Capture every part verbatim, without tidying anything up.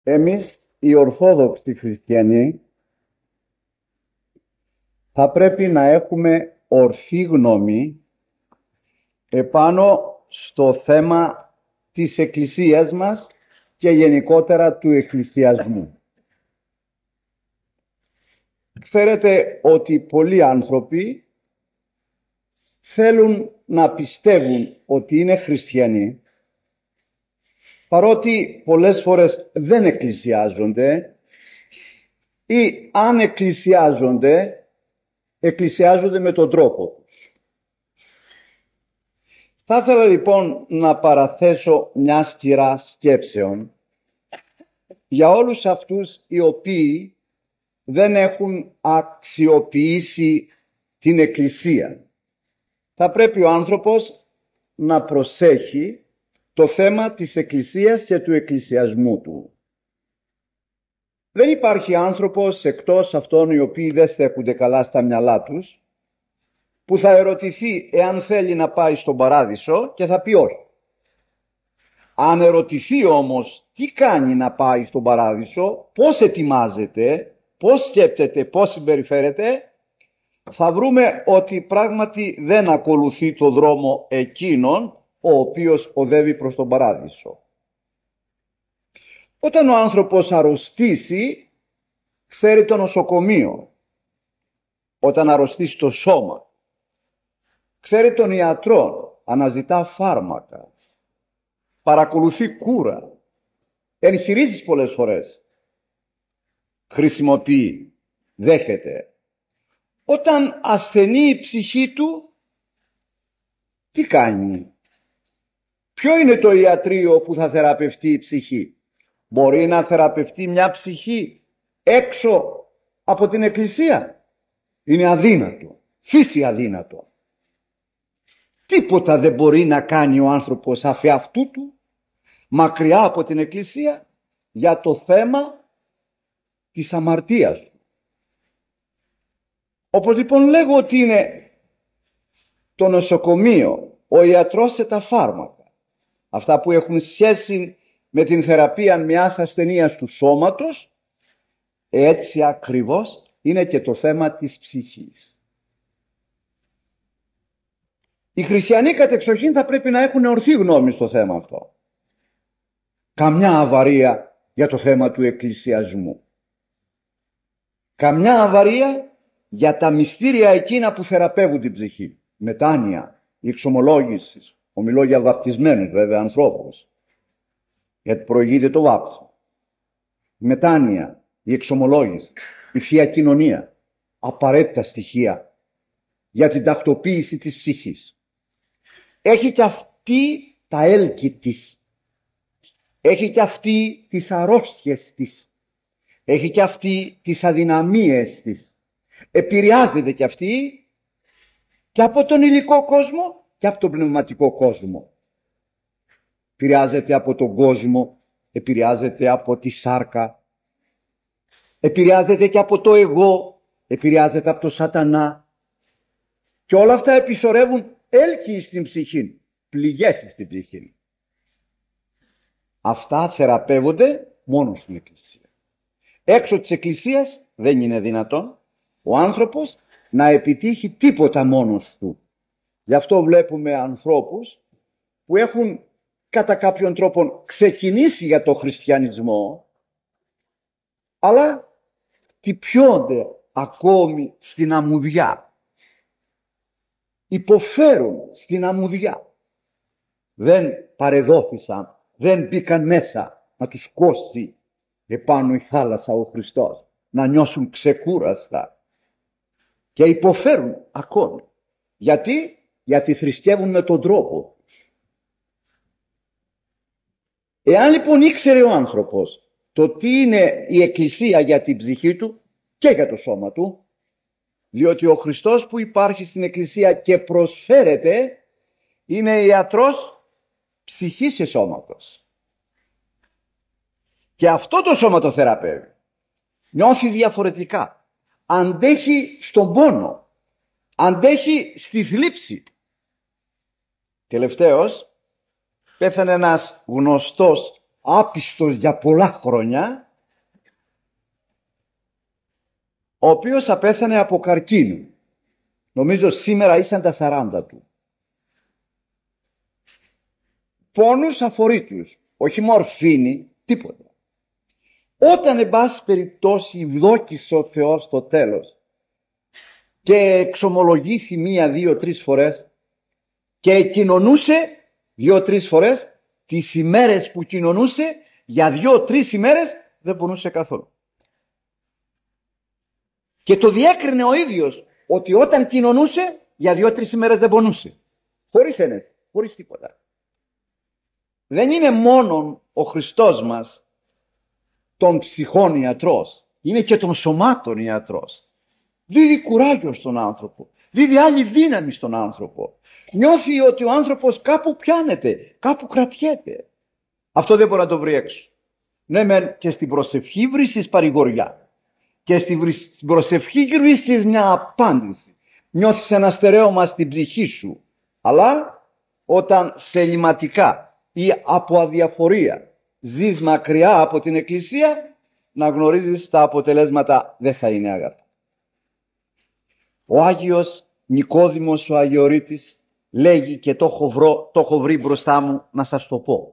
Εμείς οι Ορθόδοξοι Χριστιανοί θα πρέπει να έχουμε ορθή γνώμη επάνω στο θέμα της Εκκλησίας μας και γενικότερα του εκκλησιασμού. Ξέρετε ότι πολλοί άνθρωποι θέλουν να πιστεύουν ότι είναι χριστιανοί, παρότι πολλές φορές δεν εκκλησιάζονται ή αν εκκλησιάζονται, εκκλησιάζονται με τον τρόπο τους. Θα ήθελα λοιπόν να παραθέσω μια σειρά σκέψεων για όλους αυτούς οι οποίοι δεν έχουν αξιοποιήσει την Εκκλησία. Θα πρέπει ο άνθρωπος να προσέχει το θέμα της Εκκλησίας και του εκκλησιασμού του. Δεν υπάρχει άνθρωπος εκτός αυτών οι οποίοι δεν στέκονται καλά στα μυαλά τους, που θα ερωτηθεί εάν θέλει να πάει στον Παράδεισο και θα πει όχι. Αν ερωτηθεί όμως τι κάνει να πάει στον Παράδεισο, πώς ετοιμάζεται, πώς σκέπτεται, πώς συμπεριφέρεται, θα βρούμε ότι πράγματι δεν ακολουθεί το δρόμο εκείνον ο οποίος οδεύει προς τον Παράδεισο. Όταν ο άνθρωπος αρρωστήσει, ξέρει το νοσοκομείο. Όταν αρρωστήσει το σώμα, ξέρει τον ιατρό, αναζητά φάρμακα, παρακολουθεί κούρα, εγχειρήσεις πολλές φορές, χρησιμοποιεί, δέχεται. Όταν ασθενεί η ψυχή του, τι κάνει? Ποιο είναι το ιατρείο που θα θεραπευτεί η ψυχή? Μπορεί να θεραπευτεί μια ψυχή έξω από την Εκκλησία? Είναι αδύνατο, φύση αδύνατο. Τίποτα δεν μπορεί να κάνει ο άνθρωπος αφ' αυτού του, μακριά από την Εκκλησία, για το θέμα της αμαρτίας του. Όπως λοιπόν λέγω ότι είναι το νοσοκομείο, ο ιατρός και τα φάρμακα, αυτά που έχουν σχέση με την θεραπεία μιας ασθενείας του σώματος, έτσι ακριβώς είναι και το θέμα της ψυχής. Οι χριστιανοί κατεξοχήν θα πρέπει να έχουν ορθή γνώμη στο θέμα αυτό. Καμιά αβαρία για το θέμα του εκκλησιασμού. Καμιά αβαρία για τα μυστήρια εκείνα που θεραπεύουν την ψυχή. Μετάνοια, η εξομολόγηση. Ομιλώ για βαπτισμένους βέβαια ανθρώπους, γιατί προηγείται το βάπτισμα. Μετάνοια, η εξομολόγηση, η Θεία Κοινωνία. Απαραίτητα στοιχεία για την τακτοποίηση της ψυχής. Έχει και αυτή τα έλκη της. Έχει και αυτή τις αρρώστιες της. Έχει και αυτή τις αδυναμίες της. Επηρεάζεται και αυτή και από τον υλικό κόσμο και από τον πνευματικό κόσμο. Επηρεάζεται από τον κόσμο, επηρεάζεται από τη σάρκα, επηρεάζεται και από το εγώ, επηρεάζεται από το σατανά. Και όλα αυτά επισορεύουν έλκη στην ψυχή, πληγές στην ψυχή. Αυτά θεραπεύονται μόνο στην Εκκλησία. Έξω της Εκκλησίας δεν είναι δυνατόν ο άνθρωπος να επιτύχει τίποτα μόνος του. Γι' αυτό βλέπουμε ανθρώπους που έχουν κατά κάποιον τρόπο ξεκινήσει για το χριστιανισμό, αλλά χτυπιώνται ακόμη στην αμμουδιά. Υποφέρουν στην αμμουδιά. Δεν παρεδόθησαν, δεν μπήκαν μέσα να τους κόσει επάνω η θάλασσα ο Χριστός, να νιώσουν ξεκούραστα. Και υποφέρουν ακόμη. Γιατί? Γιατί θρησκεύουν με τον τρόπο τους. Εάν λοιπόν ήξερε ο άνθρωπος το τι είναι η Εκκλησία για την ψυχή του και για το σώμα του, διότι ο Χριστός που υπάρχει στην Εκκλησία και προσφέρεται είναι ιατρός ψυχής και σώματος. Και αυτό το σώμα το θεραπεύει. Νιώθει διαφορετικά. Αντέχει στον πόνο. Αντέχει στη θλίψη. Τελευταίος πέθανε ένας γνωστός άπιστος για πολλά χρόνια, ο οποίος απέθανε από καρκίνο. Νομίζω σήμερα ήσαν τα σαράντα του. Πόνους αφορήτους, όχι μορφήνη, τίποτα. Όταν εν πάση περιπτώσει ευδόκησε ο Θεός στο τέλος και εξομολογήθη μία, δύο, τρεις φορές και κοινωνούσε δύο-τρεις φορές, τις ημέρες που κοινωνούσε για δύο-τρεις ημέρες δεν πονούσε καθόλου. Και το διέκρινε ο ίδιος ότι όταν κοινωνούσε για δύο-τρεις ημέρες δεν πονούσε. Χωρίς ένεση, χωρίς τίποτα. Δεν είναι μόνο ο Χριστός μας των ψυχών ιατρός, είναι και των σωμάτων ιατρός. Δίδει κουράγιο στον άνθρωπο, δίδει άλλη δύναμη στον άνθρωπο. Νιώθει ότι ο άνθρωπος κάπου πιάνεται, κάπου κρατιέται. Αυτό δεν μπορεί να το βρει έξω. Ναι, μεν και στην προσευχή βρίσκεις παρηγοριά και στην προσευχή βρίσκεις μια απάντηση. Νιώθεις ένα στερέωμα στην ψυχή σου. Αλλά όταν θεληματικά ή από αδιαφορία ζεις μακριά από την Εκκλησία, να γνωρίζεις τα αποτελέσματα δεν θα είναι αγαθά. Ο Άγιος Νικόδημος ο Αγιορείτης λέγει, και το έχω, βρω, το έχω βρει μπροστά μου να σας το πω.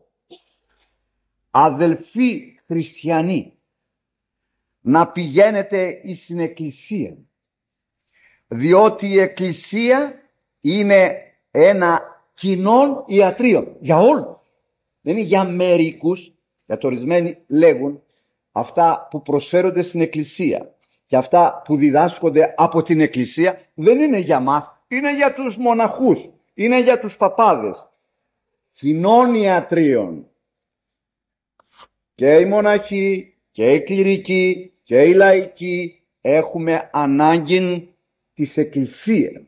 Αδελφοί χριστιανοί, να πηγαίνετε στην Εκκλησία, διότι η Εκκλησία είναι ένα κοινό ιατρείο για όλους. Δεν είναι για μερικούς, γιατί ορισμένοι λέγουν αυτά που προσφέρονται στην Εκκλησία και αυτά που διδάσκονται από την Εκκλησία δεν είναι για μας, είναι για τους μοναχούς, είναι για τους παπάδες. Κοινών ιατρίων. Και οι μοναχοί και οι κληρικοί και οι λαϊκοί έχουμε ανάγκη της Εκκλησίας,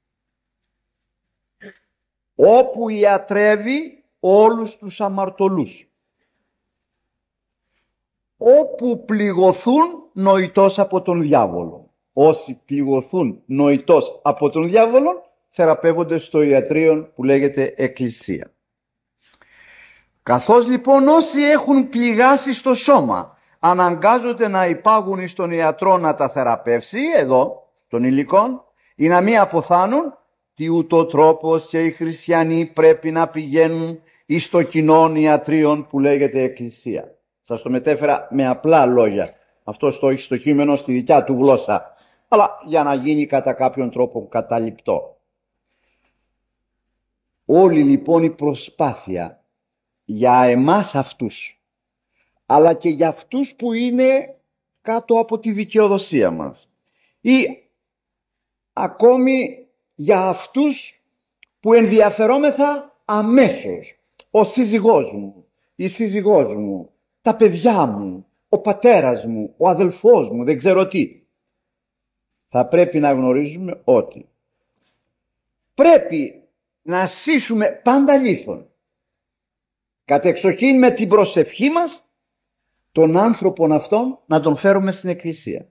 όπου ιατρεύει όλους τους αμαρτωλούς, όπου πληγωθούν νοητός από τον διάβολο. Όσοι πληγωθούν νοητός από τον διάβολο θεραπεύονται στο ιατρείο που λέγεται Εκκλησία. Καθώς λοιπόν όσοι έχουν πληγάσει στο σώμα αναγκάζονται να υπάγουν στον ιατρό να τα θεραπεύσει, εδώ των υλικών, ή να μην αποθάνουν, τι ούτω τρόπος και οι χριστιανοί πρέπει να πηγαίνουν εις το κοινόν ιατρίων που λέγεται Εκκλησία. Σας το μετέφερα με απλά λόγια. Αυτό το έχει στο κείμενο στη δικιά του γλώσσα, αλλά για να γίνει κατά κάποιον τρόπο καταληπτό. Όλη λοιπόν η προσπάθεια για εμάς αυτούς, αλλά και για αυτούς που είναι κάτω από τη δικαιοδοσία μας, ή ακόμη για αυτούς που ενδιαφερόμεθα αμέσως, ο σύζυγός μου, η σύζυγός μου, τα παιδιά μου, ο πατέρας μου, ο αδελφός μου, δεν ξέρω τι. Θα πρέπει να γνωρίζουμε ότι πρέπει να ασκήσουμε πάντα λίθον, κατεξοχήν με την προσευχή μας, τον άνθρωπον αυτόν να τον φέρουμε στην Εκκλησία.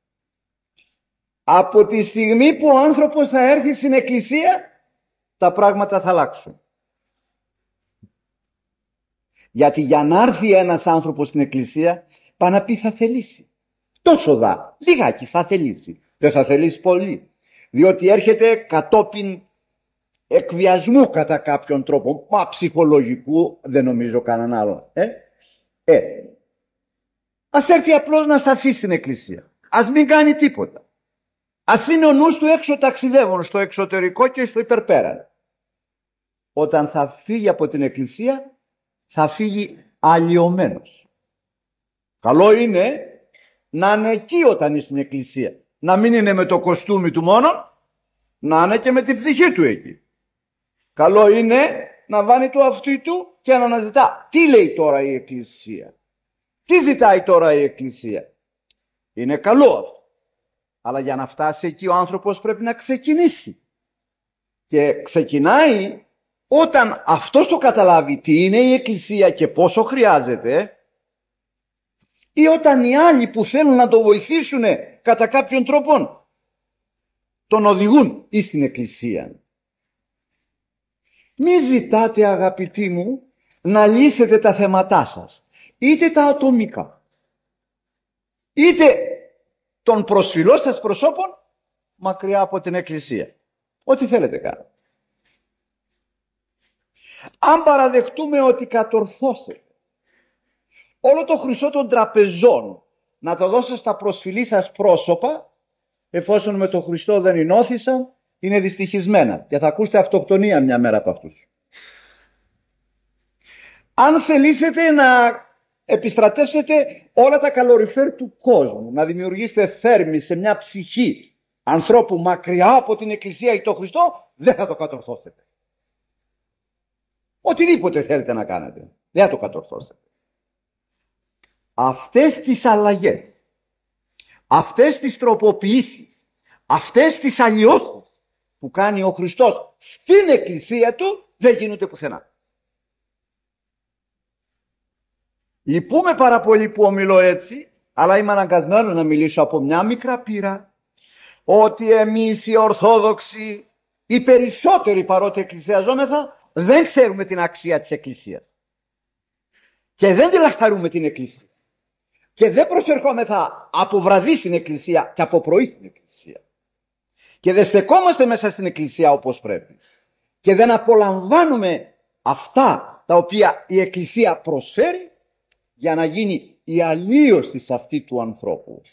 Από τη στιγμή που ο άνθρωπος θα έρθει στην Εκκλησία, τα πράγματα θα αλλάξουν. Γιατί για να έρθει ένας άνθρωπος στην Εκκλησία, πάει να πει θα θελήσει. Τόσο δα, λιγάκι θα θελήσει. Δεν θα θελήσει πολύ. Διότι έρχεται κατόπιν εκβιασμού κατά κάποιον τρόπο, μα ψυχολογικού δεν νομίζω κανέναν άλλο. Ε, ε. Ας έρθει απλώς να σταθεί στην Εκκλησία. Ας μην κάνει τίποτα. Ας είναι ο νους του έξω ταξιδεύων, στο εξωτερικό και στο υπερπέραν. Όταν θα φύγει από την Εκκλησία, θα φύγει αλλοιωμένος. Καλό είναι να είναι εκεί όταν είναι στην Εκκλησία. Να μην είναι με το κοστούμι του μόνο, να είναι και με την ψυχή του εκεί. Καλό είναι να βάνει το αυτί του και να αναζητά. Τι λέει τώρα η Εκκλησία? Τι ζητάει τώρα η Εκκλησία? Είναι καλό αυτό. Αλλά για να φτάσει εκεί ο άνθρωπος πρέπει να ξεκινήσει. Και ξεκινάει όταν αυτός το καταλάβει τι είναι η Εκκλησία και πόσο χρειάζεται, ή όταν οι άλλοι που θέλουν να το βοηθήσουν κατά κάποιον τρόπο τον οδηγούν εις την Εκκλησία. Μη ζητάτε, αγαπητοί μου, να λύσετε τα θέματά σας. είτε τα ατομικά, είτε των προσφυλών σας προσώπων μακριά από την Εκκλησία. Ό,τι θέλετε κάνετε. Αν παραδεχτούμε ότι κατορθώσετε όλο το χρυσό των τραπεζών να το δώσω στα προσφυλή σας πρόσωπα, εφόσον με τον Χριστό δεν ενώθησαν, είναι δυστυχισμένα και θα ακούσετε αυτοκτονία μια μέρα από αυτούς. Αν θελήσετε να επιστρατεύσετε όλα τα καλοριφέρ του κόσμου, να δημιουργήσετε θέρμη σε μια ψυχή ανθρώπου μακριά από την Εκκλησία ή τον Χριστό, δεν θα το κατορθώσετε. Οτιδήποτε θέλετε να κάνετε, δεν θα το κατορθώσετε. Αυτές τις αλλαγές, αυτές τις τροποποιήσεις, αυτές τις αλλοιώσεις που κάνει ο Χριστός στην Εκκλησία του, δεν γίνονται πουθενά. Λυπούμε πάρα πολύ που ομιλώ έτσι, αλλά είμαι αναγκασμένος να μιλήσω από μια μικρά πείρα, ότι εμείς οι Ορθόδοξοι, οι περισσότεροι παρότι εκκλησιαζόμεθα, δεν ξέρουμε την αξία της Εκκλησίας. Και δεν τη λαχταρούμε την Εκκλησία. Και δεν προσερχόμεθα από βραδύ στην Εκκλησία και από πρωί στην Εκκλησία. Και δεν στεκόμαστε μέσα στην Εκκλησία όπως πρέπει. Και δεν απολαμβάνουμε αυτά τα οποία η Εκκλησία προσφέρει για να γίνει η αλλίωση αυτή του ανθρώπου.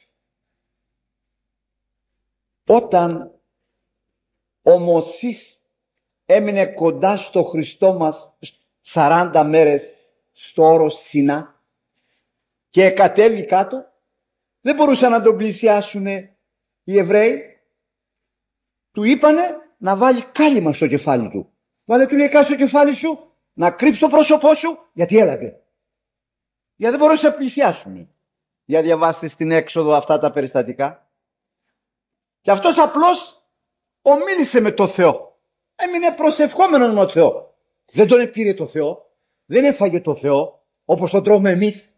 Όταν ο Μωσής έμεινε κοντά στο Χριστό μας σαράντα μέρες στο όρος Σινά και κατέβει κάτω, δεν μπορούσαν να τον πλησιάσουν οι Εβραίοι. Του είπανε να βάλει κάλυμα στο κεφάλι του. Βάλε, του λέει, κάτω στο κεφάλι σου, να κρύψει το πρόσωπό σου, γιατί έλαβε. Γιατί δεν μπορούσε να πλησιάσουν. Για διαβάστε στην Έξοδο αυτά τα περιστατικά. Και αυτός απλώς ομίλησε με το Θεό. Έμεινε προσευχόμενος με το Θεό. Δεν τον επήρε το Θεό. Δεν έφαγε το Θεό όπως τον τρώμε εμείς.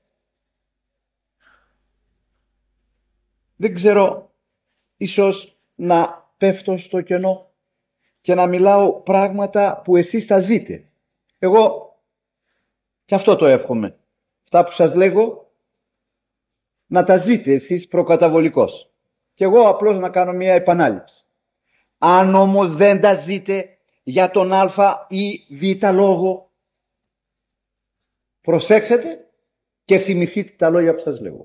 Δεν ξέρω, ίσως να πέφτω στο κενό και να μιλάω πράγματα που εσείς τα ζείτε. Εγώ και αυτό το εύχομαι. Αυτά που σας λέγω να τα ζείτε εσείς προκαταβολικώς. Και εγώ απλώς να κάνω μια επανάληψη. Αν όμως δεν τα ζείτε για τον α ή β λόγο, προσέξτε και θυμηθείτε τα λόγια που σας λέγω.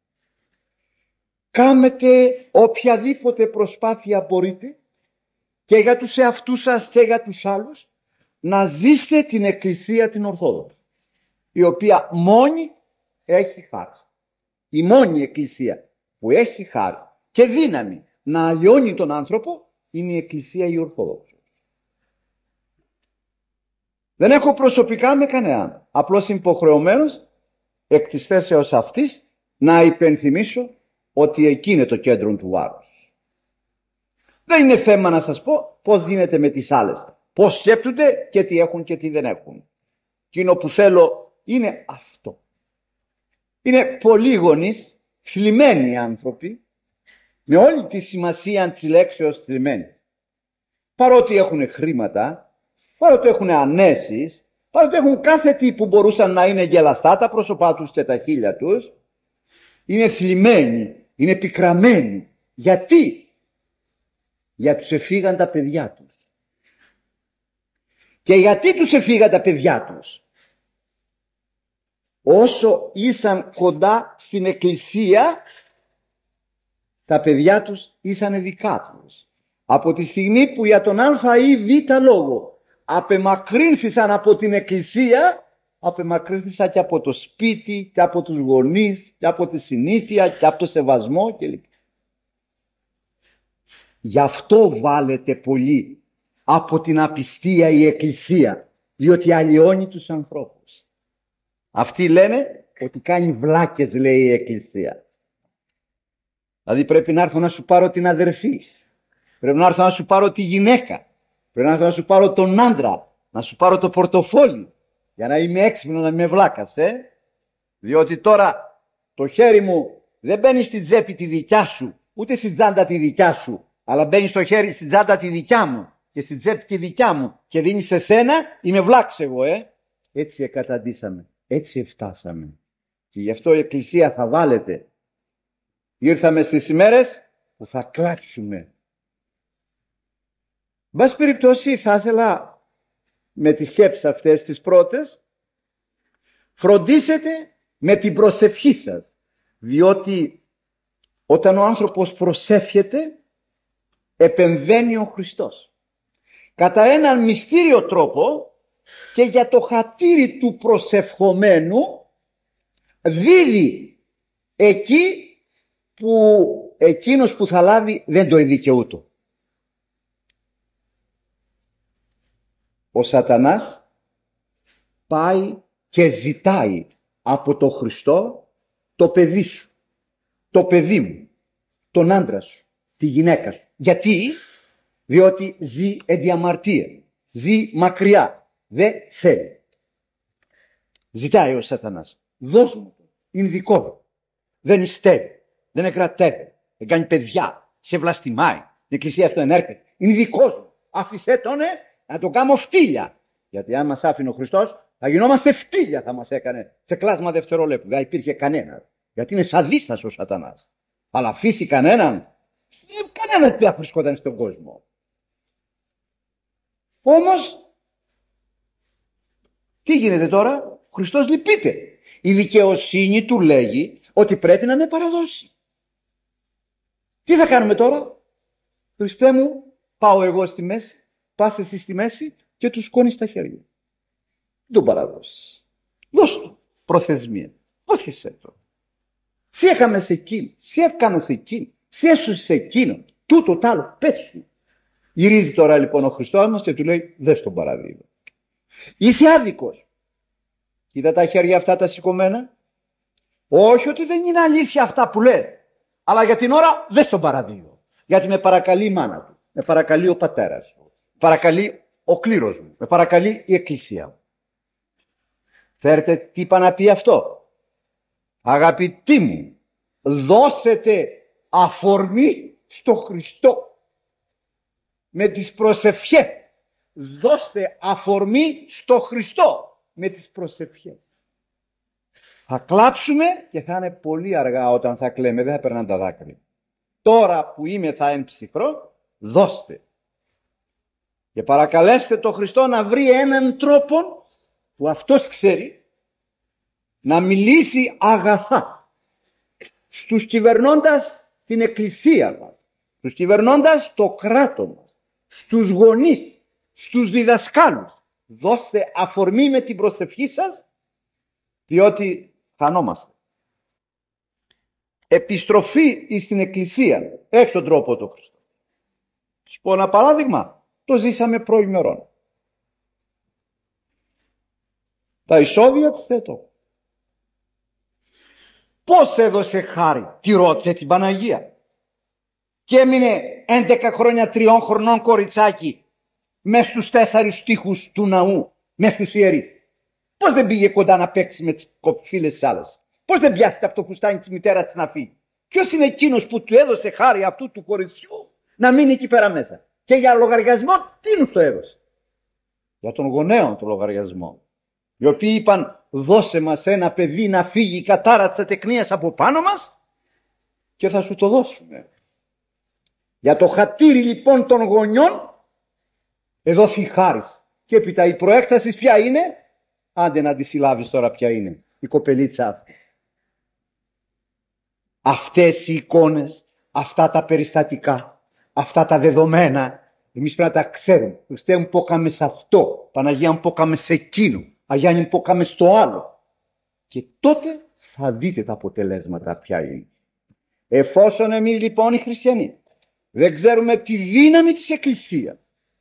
Κάμετε οποιαδήποτε προσπάθεια μπορείτε και για τους εαυτούς σας και για τους άλλους να ζήσετε την Εκκλησία την Ορθόδοξη, η οποία μόνη έχει χάρη. Η μόνη Εκκλησία που έχει χάρη και δύναμη να αλλοιώνει τον άνθρωπο είναι η Εκκλησία η Ορθόδοξη. Δεν έχω προσωπικά με κανέναν. Απλώς είμαι υποχρεωμένος εκ της θέσεως αυτής να υπενθυμίσω ότι εκεί είναι το κέντρο του βάρους. Δεν είναι θέμα να σας πω πώς γίνεται με τις άλλες. Πώς σκέπτονται και τι έχουν και τι δεν έχουν. Εκείνο που θέλω είναι αυτό. Είναι πολλοί γονείς, θλιμμένοι άνθρωποι, με όλη τη σημασία της λέξεως θλιμμένοι. Παρότι έχουν χρήματα, παρότι έχουν ανέσεις, παρότι έχουν κάθε τι που μπορούσαν να είναι γελαστά τα πρόσωπά τους και τα χείλια τους, είναι θλιμμένοι, είναι πικραμένοι. Γιατί? Γιατί τους εφήγαν τα παιδιά τους. Και γιατί τους εφήγαν τα παιδιά τους? Όσο ήσαν κοντά στην Εκκλησία, τα παιδιά τους ήσαν δικά τους. Από τη στιγμή που για τον α ή β λόγο απεμακρύνθησαν από την Εκκλησία, απεμακρύνθησαν και από το σπίτι και από τους γονείς και από τη συνήθεια και από το σεβασμό κλπ. Γι' αυτό βάλετε πολύ από την απιστία η Εκκλησία, διότι αλλοιώνει τους ανθρώπους. Αυτοί λένε ότι κάνει βλάκες, λέει η Εκκλησία. Δηλαδή πρέπει να έρθω να σου πάρω την αδερφή, πρέπει να έρθω να σου πάρω τη γυναίκα, πρέπει να έρθω να σου πάρω τον άντρα, να σου πάρω το πορτοφόλι, για να είμαι έξυπνο, να είμαι βλάκας, ε? Διότι τώρα το χέρι μου δεν μπαίνει στην τσέπη τη δικιά σου, ούτε στην τσάντα τη δικιά σου, αλλά μπαίνει στο χέρι, στην τσάντα τη δικιά μου και στην τσέπη τη δικιά μου και δίνει σε σένα, είμαι βλάξ εγώ, ε? Έτσι εκαταντήσαμε, έτσι φτάσαμε. Και γι' αυτό η Εκκλησία θα βάλετε. Ήρθαμε στις ημέρες που θα κλάψουμε. Βάση περιπτώσει θα ήθελα με τις σκέψεις αυτές τις πρώτες, φροντίσετε με την προσευχή σας. Διότι όταν ο άνθρωπος προσεύχεται, επεμβαίνει ο Χριστός. Κατά έναν μυστήριο τρόπο και για το χατήρι του προσευχομένου δίδει εκεί που εκείνος που θα λάβει δεν το εδικαιούτο. Ο Σατανάς πάει και ζητάει από τον Χριστό το παιδί σου, το παιδί μου, τον άντρα σου, τη γυναίκα σου. Γιατί? Διότι ζει εν διαμαρτία, ζει μακριά, δεν θέλει. Ζητάει ο Σατανάς, δώσ' μου το, είναι δικό μου. Δεν ιστεύει, δεν εκρατεύει, δεν κάνει παιδιά, σε βλαστημάει. Την Εκκλησία αυτό ενέρχεται, είναι δικός μου. Άφησέ τον, ε, να το κάνω φτύλια. Γιατί αν μας άφηνε ο Χριστός, θα γινόμαστε φτύλια, θα μας έκανε σε κλάσμα δευτερολέπτου. Δεν υπήρχε κανένας. Γιατί είναι σαδίστας ο Σατανάς. Αλλά αφήσει κανέναν, κανένας δεν βρισκόταν στον κόσμο. Όμως, τι γίνεται τώρα? Ο Χριστός λυπείται. Η δικαιοσύνη του λέγει ότι πρέπει να με παραδώσει. Τι θα κάνουμε τώρα? Χριστέ μου, πάω εγώ στη μέση, πας εσύ στη μέση και του σκόνεις τα χέρια. Τον παραδώσεις. Δώσ' του προθεσμία. Όθησέ το. Σύ έκαμε σε εκείνο, σύ έκαμε σε εκείνο, σύ έσωσε σε εκείνο, τούτο τ' άλλο, πες του. Γυρίζει τώρα λοιπόν ο Χριστός μας και του λέει, δες τον παραδείγμα. Είσαι άδικος. Κοίτα τα χέρια αυτά τα σηκωμένα. Όχι ότι δεν είναι αλήθεια αυτά που λες, αλλά για την ώρα δες τον παραδείγμα. Γιατί με παρακαλεί η μάνα του, με παρακαλεί ο πατέρας μου, με παρακαλεί ο κλήρος μου, με παρακαλεί η Εκκλησία μου. Φέρτε τι είπα να πει αυτό? Αγαπητοί μου, δώσετε αφορμή στο Χριστό. Με τις προσευχές. Δώστε αφορμή στο Χριστό. Με τις προσευχές. Θα κλάψουμε και θα είναι πολύ αργά όταν θα κλαίμε. Δεν θα περνάνε τα δάκρυα. Τώρα που είμαι θα εν ψυχρό, δώστε. Και παρακαλέστε τον Χριστό να βρει έναν τρόπο που αυτός ξέρει να μιλήσει αγαθά στους κυβερνώντας την Εκκλησία μας, στους κυβερνώντας το κράτος μας, στους γονείς, στους διδασκάλους. Δώστε αφορμή με την προσευχή σας, διότι χανόμαστε. Επιστροφή στην Εκκλησία. Έχει τον τρόπο το Χριστό. Σου πω ένα παράδειγμα. Το ζήσαμε προημερών. Τα ισόβια της θέτω. Πώς έδωσε χάρη? Τη ρώτησε την Παναγία. Και έμεινε έντεκα χρόνια τριών χρονών κοριτσάκι μες στους τέσσερις στίχους του ναού, μες στους ιερείς. Πώς δεν πήγε κοντά να παίξει με τις φίλες της άλλες? Πώς δεν πιάστηκε από το φουστάνι της μητέρας της να φύγει? Ποιος είναι εκείνος που του έδωσε χάρη αυτού του κοριτσιού να μείνει εκεί πέρα μέσα? Και για λογαριασμό τι του το έδωσε? Για τον γονέων το λογαριασμό. Οι οποίοι είπαν, δώσε μας ένα παιδί να φύγει η κατάρα της ατεκνίας από πάνω μας και θα σου το δώσουμε. Για το χατήρι λοιπόν των γονιών εδόθη χάρις. Και έπειτα η προέκταση ποια είναι? Άντε να τη συλλάβεις τώρα ποια είναι. Η κοπελίτσα αυτή. Αυτές οι εικόνες, αυτά τα περιστατικά, αυτά τα δεδομένα, εμείς πρέπει να τα ξέρουμε. Χριστέ μου πόκαμε σε αυτό, Παναγία μου πόκαμε σε εκείνο, Αγιάννη μου πόκαμε στο άλλο. Και τότε θα δείτε τα αποτελέσματα ποια είναι. Εφόσον εμείς λοιπόν οι χριστιανοί δεν ξέρουμε τη δύναμη της Εκκλησίας,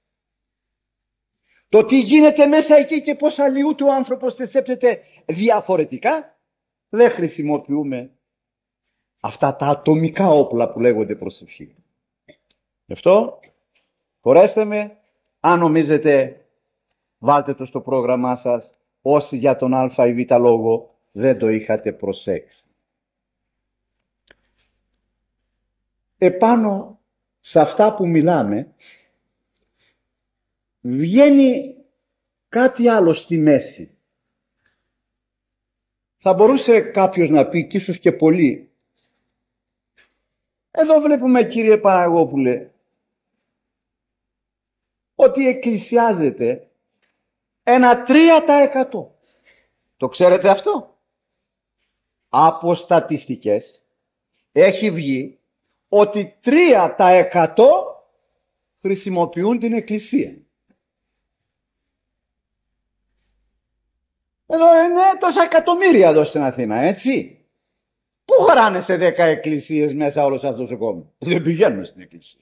το τι γίνεται μέσα εκεί και πώς αλλοιούται ο άνθρωπος και σκέπτεται διαφορετικά, δεν χρησιμοποιούμε αυτά τα ατομικά όπλα που λέγονται προσευχή. Γι' αυτό χωρέστε με, αν νομίζετε, βάλτε το στο πρόγραμμά σας, όσοι για τον α ή β λόγο δεν το είχατε προσέξει. Επάνω σε αυτά που μιλάμε, βγαίνει κάτι άλλο στη μέση. Θα μπορούσε κάποιος να πει, και ίσως και πολλοί, εδώ βλέπουμε, κύριε Παναγόπουλε, ότι εκκλησιάζεται ένα τρία τοις εκατό. Το ξέρετε αυτό? Από στατιστικές έχει βγει ότι τρία τοις εκατό χρησιμοποιούν την εκκλησία. Εδώ είναι τόσα εκατομμύρια εδώ στην Αθήνα, έτσι. Πού χωράνε σε δέκα εκκλησίες μέσα όλος αυτός ο κόσμος? Δεν πηγαίνουν στην εκκλησία.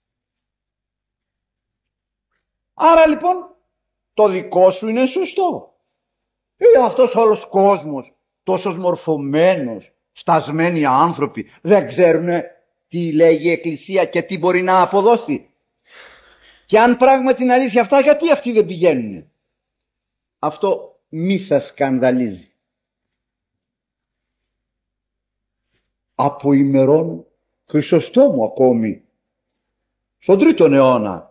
Άρα λοιπόν το δικό σου είναι σωστό. Είναι αυτός όλος κόσμος, τόσος μορφωμένος, φτασμένοι άνθρωποι, δεν ξέρουν τι λέγει η εκκλησία και τι μπορεί να αποδώσει? Και αν πράγματι είναι αλήθεια αυτά, γιατί αυτοί δεν πηγαίνουν? Αυτό μη σας σκανδαλίζει. Από ημερών Χρυσοστόμου ακόμη, στον τρίτον αιώνα,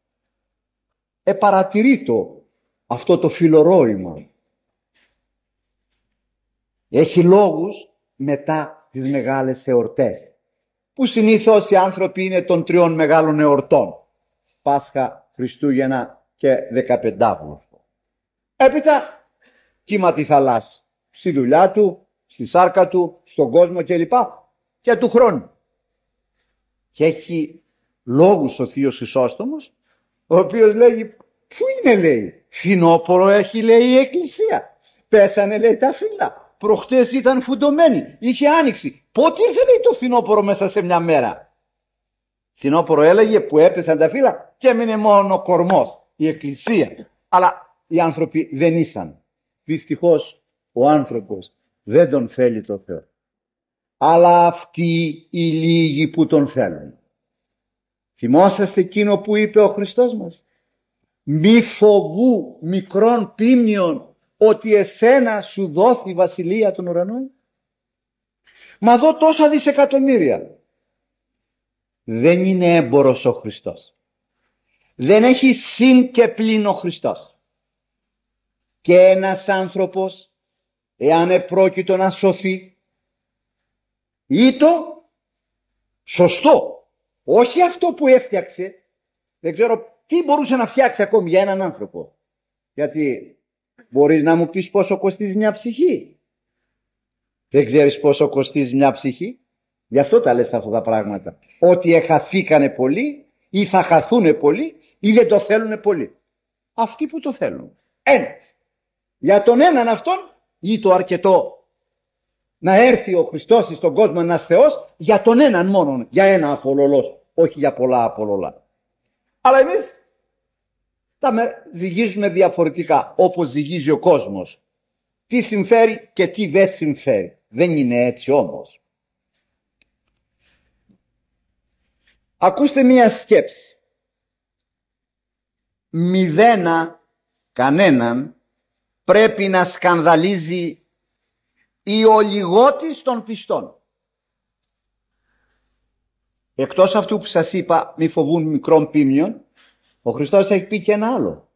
επαρατηρείτο αυτό το φιλορόημα. Έχει λόγους μετά τις μεγάλες εορτές, που συνήθως οι άνθρωποι είναι των τριών μεγάλων εορτών: Πάσχα, Χριστούγεννα και Δεκαπεντάβολο. Έπειτα κύμα τη θαλάσση, στη δουλειά του, στη σάρκα του, στον κόσμο κλπ. Και του χρόνου. Και έχει λόγους ο θείος Χρυσόστομος, ο οποίος λέγει, πού είναι, λέει, φθινόπωρο έχει, λέει, η εκκλησία. Πέσανε, λέει, τα φύλλα. Προχτές ήταν φουντωμένη, είχε άνοιξη. Πότε ήρθε, λέει, το φθινόπωρο μέσα σε μια μέρα? Φθινόπωρο έλεγε που έπεσαν τα φύλλα και έμεινε μόνο ο κορμός, η εκκλησία. Αλλά οι άνθρωποι δεν ήσαν. Δυστυχώς ο άνθρωπος δεν τον θέλει το Θεό. Αλλά αυτοί οι λίγοι που τον θέλουν. Θυμόσαστε εκείνο που είπε ο Χριστός μας? Μη φοβού μικρών πίμνιων, ότι εσένα σου δόθη η βασιλεία των ουρανών. Μα δω τόσα δισεκατομμύρια. Δεν είναι έμπορος ο Χριστός. Δεν έχει συν και πλην ο Χριστός. Και ένας άνθρωπος, εάν επρόκειτο να σωθεί, ή το σωστό, όχι αυτό που έφτιαξε, δεν ξέρω τι μπορούσε να φτιάξει ακόμη για έναν άνθρωπο. Γιατί μπορείς να μου πεις πόσο κοστίζει μια ψυχή? Δεν ξέρεις πόσο κοστίζει μια ψυχή? Γι' αυτό τα λες αυτά τα πράγματα. Ότι εχαθήκανε πολλοί, ή θα χαθούνε πολλοί, ή δεν το θέλουνε πολλοί. Αυτοί που το θέλουν. Ένας. Για τον έναν αυτόν, ή το αρκετό να έρθει ο Χριστός στον κόσμο ένας Θεός, για τον έναν μόνον, για ένα απολωλός, όχι για πολλά απολωλά. Αλλά εμείς τα ζυγίζουμε διαφορετικά, όπως ζυγίζει ο κόσμος. Τι συμφέρει και τι δεν συμφέρει. Δεν είναι έτσι όμως. Ακούστε μία σκέψη. Μηδένα κανέναν πρέπει να σκανδαλίζει η ολιγότης των πιστών. Εκτός αυτού που σας είπα, μη φοβούν μικρών πίμνιων, ο Χριστός έχει πει και ένα άλλο.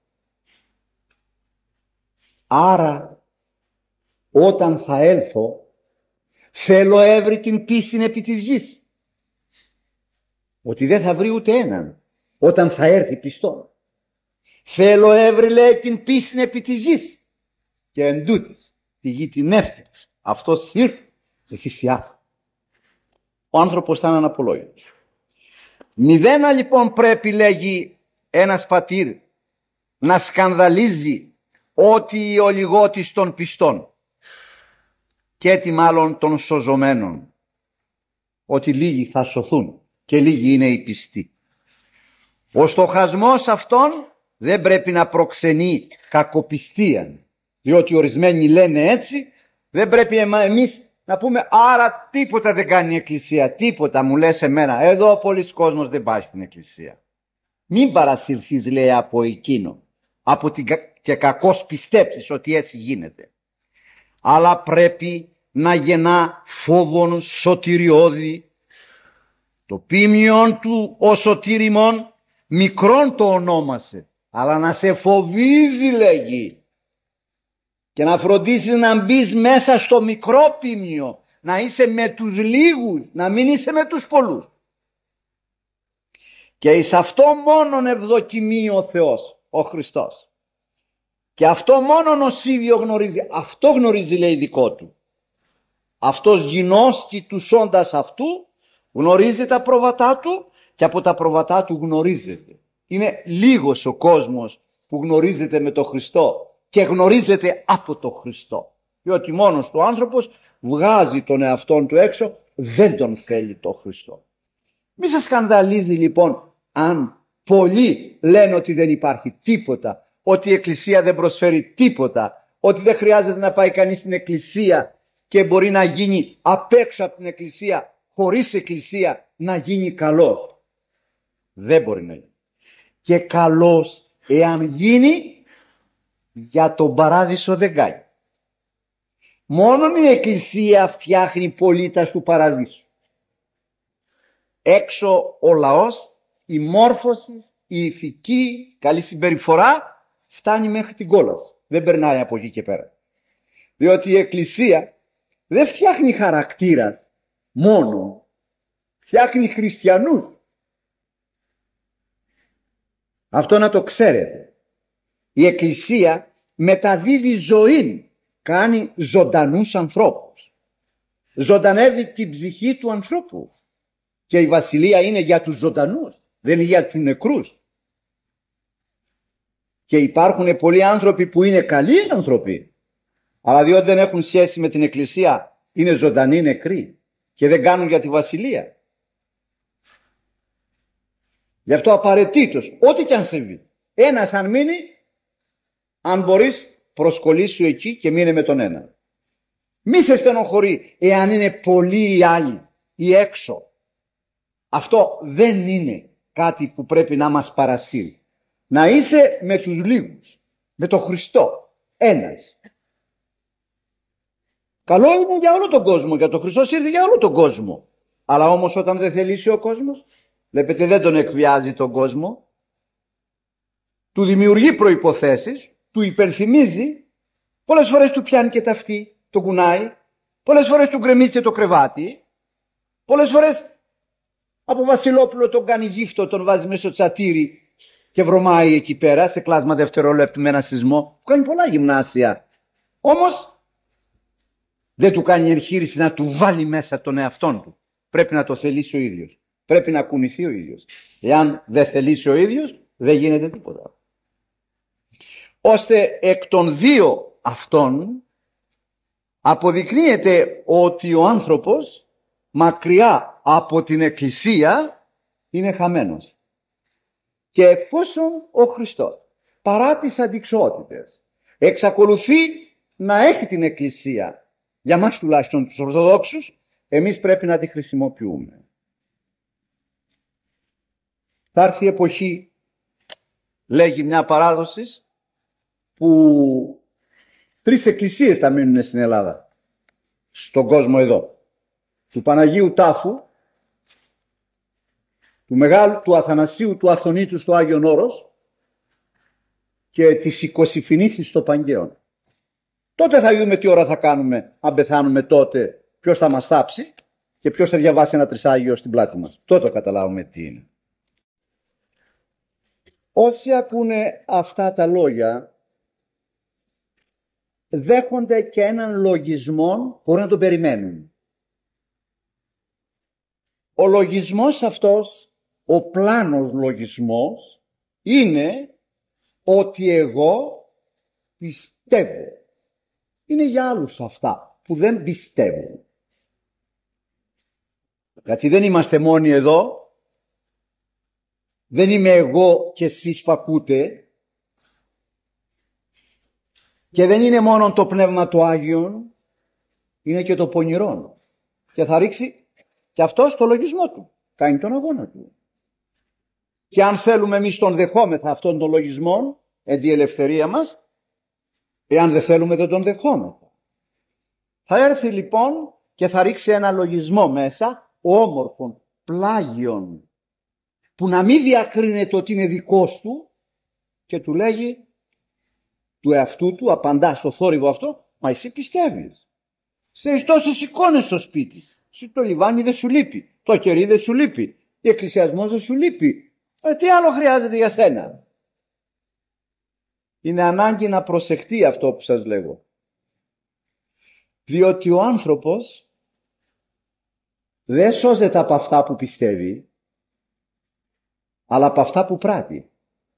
Άρα όταν θα έλθω, θέλω έβρι την πίστην επί της γης. Ότι δεν θα βρει ούτε έναν όταν θα έρθει πιστόν. Θέλω έβρι, λέει, την πίστην επί της γης. Και εν τούτης τη γη την έφτιαξε. Αυτός ήρθε και θυσιάστηκε. Ο άνθρωπος θα είναι αναπολόγητος. Μηδένα λοιπόν πρέπει, λέγει ένας πατήρ, να σκανδαλίζει ότι η ολιγότης των πιστών και τι μάλλον των σωζωμένων, ότι λίγοι θα σωθούν και λίγοι είναι οι πιστοί. Ο στοχασμός αυτόν δεν πρέπει να προξενεί κακοπιστία, διότι ορισμένοι λένε έτσι. Δεν πρέπει εμείς να πούμε άρα τίποτα δεν κάνει η Εκκλησία, τίποτα μου λες εμένα. Εδώ πολλοί κόσμος δεν πάει στην Εκκλησία. Μην παρασυρθείς, λέει, από εκείνο, από την και κακώς πιστέψεις ότι έτσι γίνεται. Αλλά πρέπει να γεννά φόβον σωτηριώδη. Το ποίμιον του ο σωτήριμον μικρόν το ονόμασε, αλλά να σε φοβίζει, λέγει, και να φροντίσεις να μπεις μέσα στο μικρόπιμιο, να είσαι με τους λίγους, να μην είσαι με τους πολλούς. Και εις αυτό μόνον ευδοκιμεί ο Θεός, ο Χριστός. Και αυτό μόνον ως ίδιο γνωρίζει, αυτό γνωρίζει λέει δικό του. Αυτός γινώσκει του όντας αυτού, γνωρίζει τα πρόβατά του και από τα πρόβατά του γνωρίζεται. Είναι λίγος ο κόσμος που γνωρίζεται με τον Χριστό και γνωρίζεται από τον Χριστό. Διότι μόνος του άνθρωπος βγάζει τον εαυτόν του έξω, δεν τον θέλει τον Χριστό. Μη σας σκανδαλίζει λοιπόν αν πολλοί λένε ότι δεν υπάρχει τίποτα, ότι η Εκκλησία δεν προσφέρει τίποτα, ότι δεν χρειάζεται να πάει κανείς στην Εκκλησία και μπορεί να γίνει απ' έξω από την Εκκλησία, χωρίς Εκκλησία, να γίνει καλός. Δεν μπορεί να γίνει. Και καλός εάν γίνει, για τον παράδεισο δεν κάνει. Μόνον η Εκκλησία φτιάχνει πολίτας του παραδείσου. Έξω ο λαός, η μόρφωση, η ηθική, η καλή συμπεριφορά φτάνει μέχρι την κόλαση. Δεν περνάει από εκεί και πέρα. Διότι η Εκκλησία δεν φτιάχνει χαρακτήρας μόνο, φτιάχνει χριστιανούς. Αυτό να το ξέρετε. Η Εκκλησία μεταδίδει ζωή, κάνει ζωντανούς ανθρώπους. Ζωντανεύει την ψυχή του ανθρώπου. Και η βασιλεία είναι για τους ζωντανούς, δεν είναι για τους νεκρούς. Και υπάρχουν πολλοί άνθρωποι που είναι καλοί άνθρωποι, αλλά διότι δεν έχουν σχέση με την Εκκλησία είναι ζωντανοί νεκροί και δεν κάνουν για τη βασιλεία. Γι' αυτό απαραίτητος, ό,τι και αν συμβεί, ένας αν μείνει, αν μπορείς προσκολήσου εκεί και μείνε με τον ένα. Μη σε στενοχωρεί εάν είναι πολλοί οι άλλοι ή έξω. Αυτό δεν είναι κάτι που πρέπει να μας παρασύρει. Να είσαι με τους λίγους, με τον Χριστό, ένας. Καλό είναι για όλο τον κόσμο, για τον Χριστός ήρθε για όλο τον κόσμο. Αλλά όμως όταν δεν θελήσει ο κόσμος, βλέπετε δεν τον εκβιάζει τον κόσμο, του δημιουργεί προϋποθέσεις, του υπενθυμίζει, πολλές φορές του πιάνει και ταυτί, το κουνάει, πολλές φορές του γκρεμίζει και το κρεβάτι, πολλές φορές από Βασιλόπουλο τον κάνει γύφτο, τον βάζει μέσα στο τσατήρι και βρωμάει εκεί πέρα σε κλάσμα δευτερόλεπτου με ένα σεισμό. Του κάνει πολλά γυμνάσια. Όμως δεν του κάνει εγχείρηση να του βάλει μέσα τον εαυτόν του. Πρέπει να το θελήσει ο ίδιος. Πρέπει να κουνηθεί ο ίδιος. Εάν δεν θελήσει ο ίδιος δεν γίνεται τίποτα. Ώστε εκ των δύο αυτών αποδεικνύεται ότι ο άνθρωπος μακριά από την Εκκλησία είναι χαμένος. Και εφόσον ο Χριστός παρά τις αντιξότητες εξακολουθεί να έχει την Εκκλησία, για μας τουλάχιστον τους Ορθοδόξους, εμείς πρέπει να τη χρησιμοποιούμε. Θα έρθει η εποχή, λέγει μια παράδοση, που τρεις εκκλησίες θα μείνουν στην Ελλάδα, στον κόσμο εδώ. Του Παναγίου Τάφου, του Μεγάλου, του Αθανασίου, του Αθωνίτου στο Άγιον Όρος και της Οικοσυφηνήσης στο Παγκαίον. Τότε θα δούμε τι ώρα θα κάνουμε, αν πεθάνουμε τότε, ποιος θα μας θάψει και ποιος θα διαβάσει ένα τρισάγιο στην πλάτη μας. Τότε καταλάβουμε τι είναι. Όσοι ακούνε αυτά τα λόγια δέχονται και έναν λογισμό χωρίς να τον περιμένουν. Ο λογισμός αυτός, ο πλάνος λογισμός, είναι ότι εγώ πιστεύω. Είναι για άλλους αυτά που δεν πιστεύουν. Γιατί δεν είμαστε μόνοι εδώ. Δεν είμαι εγώ και εσείς που ακούτε. Και δεν είναι μόνο το Πνεύμα του Άγιον, είναι και το πονηρόν. Και θα ρίξει και αυτό στο λογισμό του. Κάνει τον αγώνα του. Και αν θέλουμε εμείς τον δεχόμεθα αυτόν τον λογισμό, εν τη ελευθερία μας, εάν δεν θέλουμε δεν τον δεχόμεθα. Θα έρθει λοιπόν και θα ρίξει ένα λογισμό μέσα, όμορφων, πλάγιον, που να μην διακρίνεται ότι είναι δικός του και του λέγει του εαυτού του απαντά στο θόρυβο αυτό, μα εσύ πιστεύεις. Ξέρεις τόσες εικόνες στο σπίτι. Σου το λιβάνι δεν σου λείπει, το κερί δεν σου λείπει, η εκκλησιασμός δεν σου λείπει. Ε, τι άλλο χρειάζεται για σένα? Είναι ανάγκη να προσεχτεί αυτό που σας λέγω. Διότι ο άνθρωπος δεν σώζεται από αυτά που πιστεύει, αλλά από αυτά που πράττει.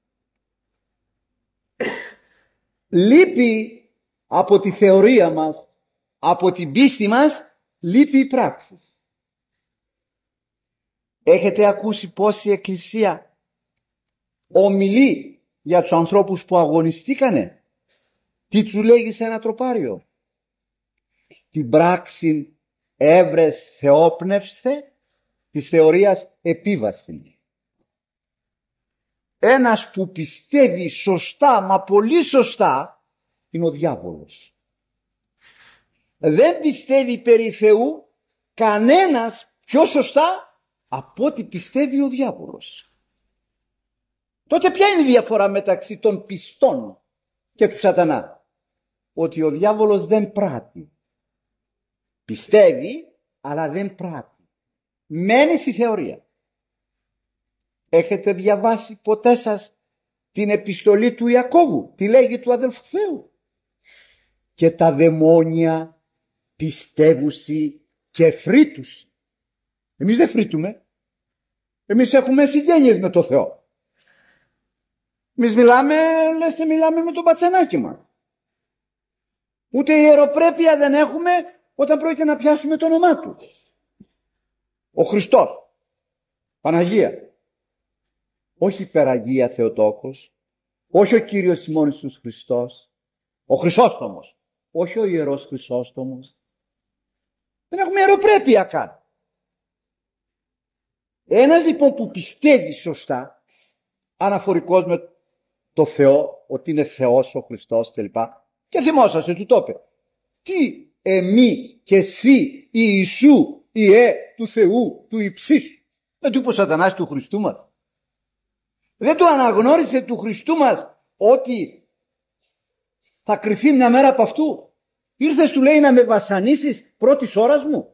Λείπει από τη θεωρία μας, από την πίστη μας, λείπει η πράξη. Έχετε ακούσει πώς η Εκκλησία ομιλεί για τους ανθρώπους που αγωνιστήκανε? Τι τους λέγει σε ένα τροπάριο? Την πράξη έβρες θεόπνευστε, της θεωρίας επίβαση. Ένας που πιστεύει σωστά, μα πολύ σωστά, είναι ο διάβολος. Δεν πιστεύει περί Θεού κανένας πιο σωστά από ό,τι πιστεύει ο διάβολος. Τότε ποια είναι η διαφορά μεταξύ των πιστών και του σατανά? Ότι ο διάβολος δεν πράττει. Πιστεύει, αλλά δεν πράττει. Μένει στη θεωρία. Έχετε διαβάσει ποτέ σας την επιστολή του Ιακώβου? Τι λέγει του αδελφού Θεού? Και τα δαιμόνια πιστεύουσι και φρύτουσι. Εμείς δεν φρύτουμε. Εμείς έχουμε συγγένειες με το Θεό. Εμείς μιλάμε, λέστε μιλάμε με τον πατσανάκι μας. Ούτε ιεροπρέπεια δεν έχουμε όταν πρόκειται να πιάσουμε το όνομά του. Ο Χριστός, Παναγία. Όχι υπεραγία Θεοτόκος, όχι ο Κύριος ημών Ιησούς Χριστός, ο Χρυσόστομος, όχι ο Ιερός Χρυσόστομος. Δεν έχουμε ιεροπρέπεια καν. Ένας λοιπόν που πιστεύει σωστά, αναφορικός με το Θεό, ότι είναι Θεός ο Χριστός κλπ. Και θυμόσαστε, του το είπε. Τι εμεί και εσύ Ιησού Ιε του Θεού του υψίστου? Δεν του είπε ο σατανάς του Χριστού μας? Δεν του αναγνώρισε του Χριστού μας ότι θα κρυφεί μια μέρα από αυτού? Ήρθες, του λέει, να με βασανίσεις πρώτης ώρας μου?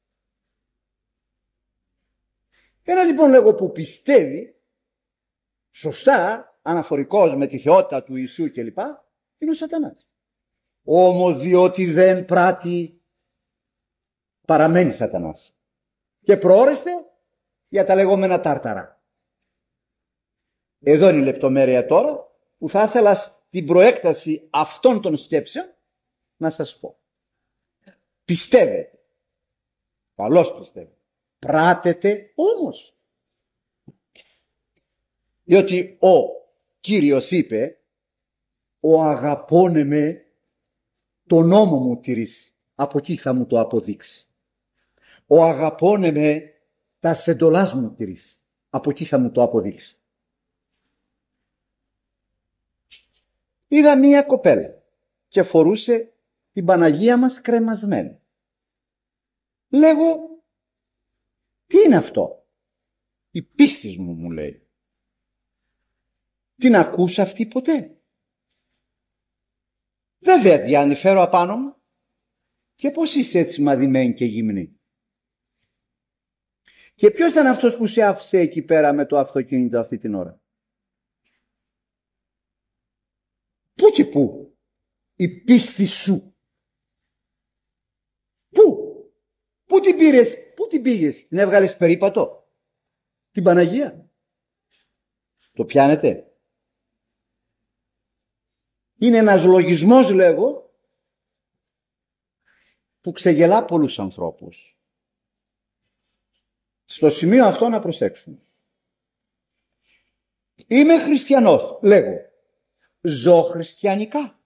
Ένα λοιπόν λέγω που πιστεύει σωστά, αναφορικός με τη θεότητα του Ιησού κλπ, είναι ο σατανάς. Όμως διότι δεν πράττει, παραμένει σατανάς. Και προώρεστε για τα λεγόμενα τάρταρα. Εδώ είναι η λεπτομέρεια τώρα που θα ήθελα στην προέκταση αυτών των σκέψεων να σας πω. Πιστεύετε. Καλώς πιστεύετε. Πράτετε όμως. Διότι ο Κύριος είπε, ο αγαπώνε με το νόμο μου τηρήσει. Από εκεί θα μου το αποδείξει. Ο αγαπώνε με τα σεντολάς μου τηρήσει. Από εκεί θα μου το αποδείξει. Είδα μία κοπέλα και φορούσε την Παναγία μας κρεμασμένη. Λέγω, τι είναι αυτό? Η πίστη μου, μου λέει. Την ακούσα αυτή ποτέ? Βέβαια, Διάννη, φέρω απάνω μου. Και πώς είσαι έτσι μαδημένη και γυμνή? Και ποιος ήταν αυτός που σε άφησε εκεί πέρα με το αυτοκίνητο αυτή την ώρα? Πού και πού? Η πίστη σου. Πού? Πού την πήρες? Πού την πήγες? Την έβγαλες περίπατο? Την Παναγία? Το πιάνετε? Είναι ένας λογισμός, λέγω, που ξεγελά πολλούς ανθρώπους. Στο σημείο αυτό να προσέξουμε. Είμαι χριστιανός, λέγω. Ζω χριστιανικά.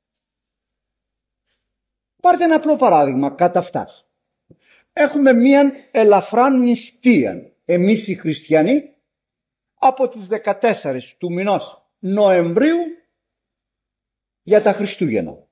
Πάρτε ένα απλό παράδειγμα κατά αυτάς. Έχουμε μία ελαφρά νηστεία, εμείς οι χριστιανοί, από τις δεκατέσσερις του μηνός Νοεμβρίου για τα Χριστούγεννα.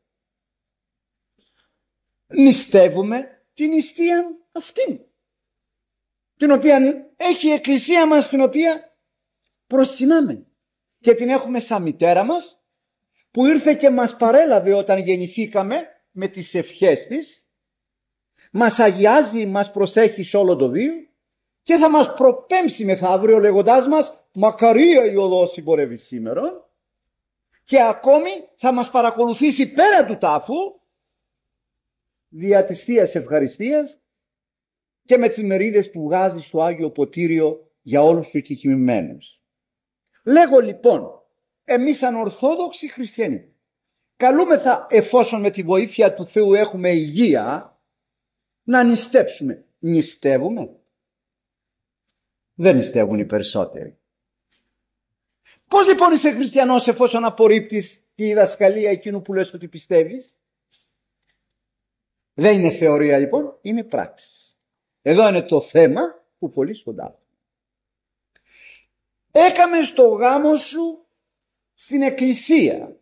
Νηστεύουμε την νηστεία αυτήν, την οποία έχει η Εκκλησία μας, την οποία προσκυνάμε και την έχουμε σαν μητέρα μας, που ήρθε και μας παρέλαβε όταν γεννηθήκαμε με τις ευχές της, μας αγιάζει, μας προσέχει σε όλο το βίο και θα μας προπέμψει μεθαύριο λέγοντάς μας «Μακαρία η οδός συμπορεύει σήμερα», και ακόμη θα μας παρακολουθήσει πέρα του τάφου δια της Θείας Ευχαριστίας και με τις μερίδες που βγάζει στο Άγιο Ποτήριο για όλους τους κεκοιμημένους. Λέγω λοιπόν, εμείς σαν Ορθόδοξοι Χριστιανοί καλούμεθα, εφόσον με τη βοήθεια του Θεού έχουμε υγεία, να νηστέψουμε. Νηστεύουμε? Δεν νηστεύουν οι περισσότεροι. Πώς λοιπόν είσαι χριστιανός εφόσον απορρίπτεις τη διδασκαλία εκείνου που λες ότι πιστεύεις? Δεν είναι θεωρία λοιπόν, είναι πράξη. Εδώ είναι το θέμα που πολύ σκοντάφτει. Έκαμε στο γάμο σου στην εκκλησία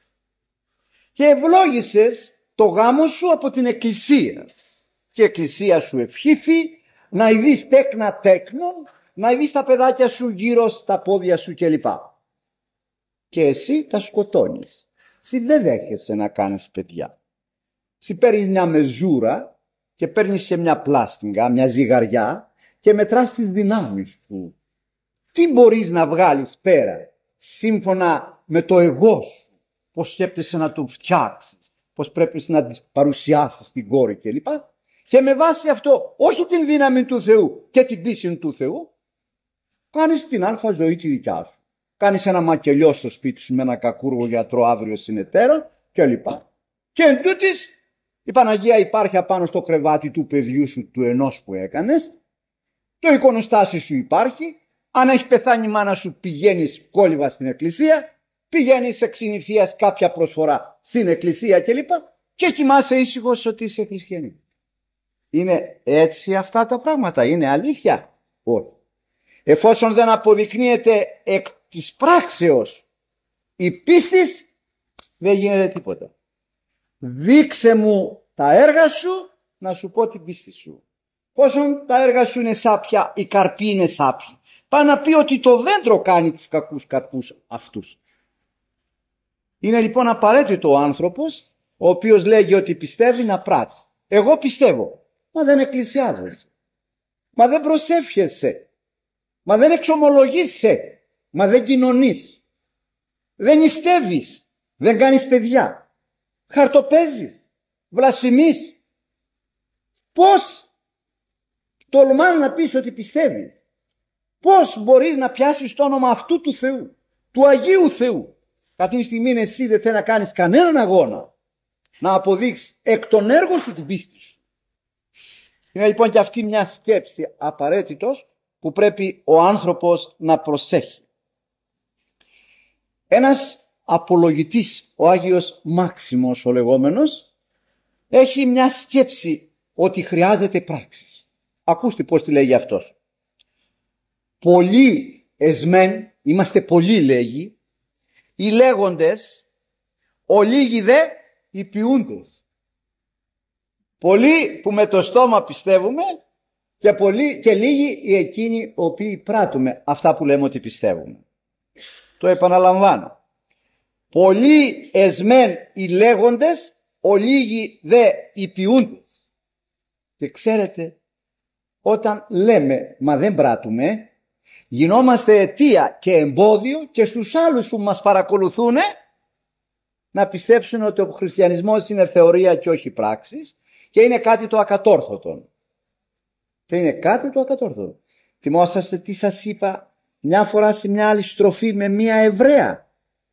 και ευλόγησες το γάμο σου από την εκκλησία. Και η εκκλησία σου ευχήθη να ειδείς τέκνα τέκνων, να ειδείς τα παιδάκια σου γύρω στα πόδια σου κλπ. Και εσύ τα σκοτώνεις. Εσύ δεν δέχεσαι να κάνεις παιδιά. Εσύ παίρνεις μια μεζούρα και παίρνεις σε μια πλάστιγκα, μια ζυγαριά και μετράς τις δυνάμεις σου. Τι μπορείς να βγάλεις πέρα σύμφωνα με το εγώ σου, πώς σκέπτεσαι να το φτιάξεις, πώς πρέπει να τις παρουσιάσεις στην κόρη κλπ. Και με βάση αυτό, όχι την δύναμη του Θεού και την πίστη του Θεού, κάνεις την αλφα ζωή τη δικιά σου. Κάνεις ένα μακελιό στο σπίτι σου με ένα κακούργο γιατρό αύριο συνεταίρα κλπ. Και εν τούτης, η Παναγία υπάρχει απάνω στο κρεβάτι του παιδιού σου, του ενός που έκανες, το εικονοστάσι σου υπάρχει, αν έχει πεθάνει η μάνα σου πηγαίνεις κόλληβα στην εκκλησία, πηγαίνεις εξ συνηθείας κάποια προσφορά στην εκκλησία κλπ. Και κοιμάσαι ήσυχος ότι είσαι χριστιανή. Είναι έτσι αυτά τα πράγματα, είναι αλήθεια? Όχι. Εφόσον δεν αποδεικνύεται εκ της πράξεως η πίστης, δεν γίνεται τίποτα. Δείξε μου τα έργα σου, να σου πω την πίστη σου. Πόσον τα έργα σου είναι σάπια, η καρπή είναι σάπια. Πάει να πει ότι το δέντρο κάνει τους κακούς καρπούς αυτούς. Είναι λοιπόν απαραίτητο ο άνθρωπος, ο οποίος λέγει ότι πιστεύει, να πράττει. Εγώ πιστεύω. Μα δεν εκκλησιάζεσαι. Μα δεν προσεύχεσαι. Μα δεν εξομολογείσαι. Μα δεν κοινωνείς. Δεν νηστεύεις. Δεν κάνεις παιδιά. Χαρτοπαίζεις. Βλασφημείς. Πώς τολμάς να πεις ότι πιστεύεις? Πώς μπορείς να πιάσεις το όνομα αυτού του Θεού, του Αγίου Θεού? Αυτή τη στιγμή εσύ δεν θέλει να κάνεις κανέναν αγώνα να αποδείξεις εκ των έργων σου την πίστη σου. Είναι λοιπόν και αυτή μια σκέψη απαραίτητος που πρέπει ο άνθρωπος να προσέχει. Ένας απολογητής, ο Άγιος Μάξιμος ο λεγόμενος, έχει μια σκέψη ότι χρειάζεται πράξεις. Ακούστε πώς τη λέγει αυτός. Πολλοί εσμέν, είμαστε πολλοί λέγει, οι λέγοντες, ο λίγοι δε οι ποιούντες. Πολλοί που με το στόμα πιστεύουμε και, πολλοί, και λίγοι οι εκείνοι οι οποίοι πράττουμε αυτά που λέμε ότι πιστεύουμε. Το επαναλαμβάνω. Πολλοί εσμέν οι λέγοντες, ο λίγοι δε οι ποιούντες. Και ξέρετε, όταν λέμε μα δεν πράττουμε, γινόμαστε αιτία και εμπόδιο και στους άλλους που μας παρακολουθούν να πιστέψουν ότι ο χριστιανισμός είναι θεωρία και όχι πράξεις και είναι κάτι το ακατόρθωτο. Και είναι κάτι το ακατόρθωτο. Θυμόσαστε τι σας είπα μια φορά σε μια άλλη στροφή με μια Εβραία?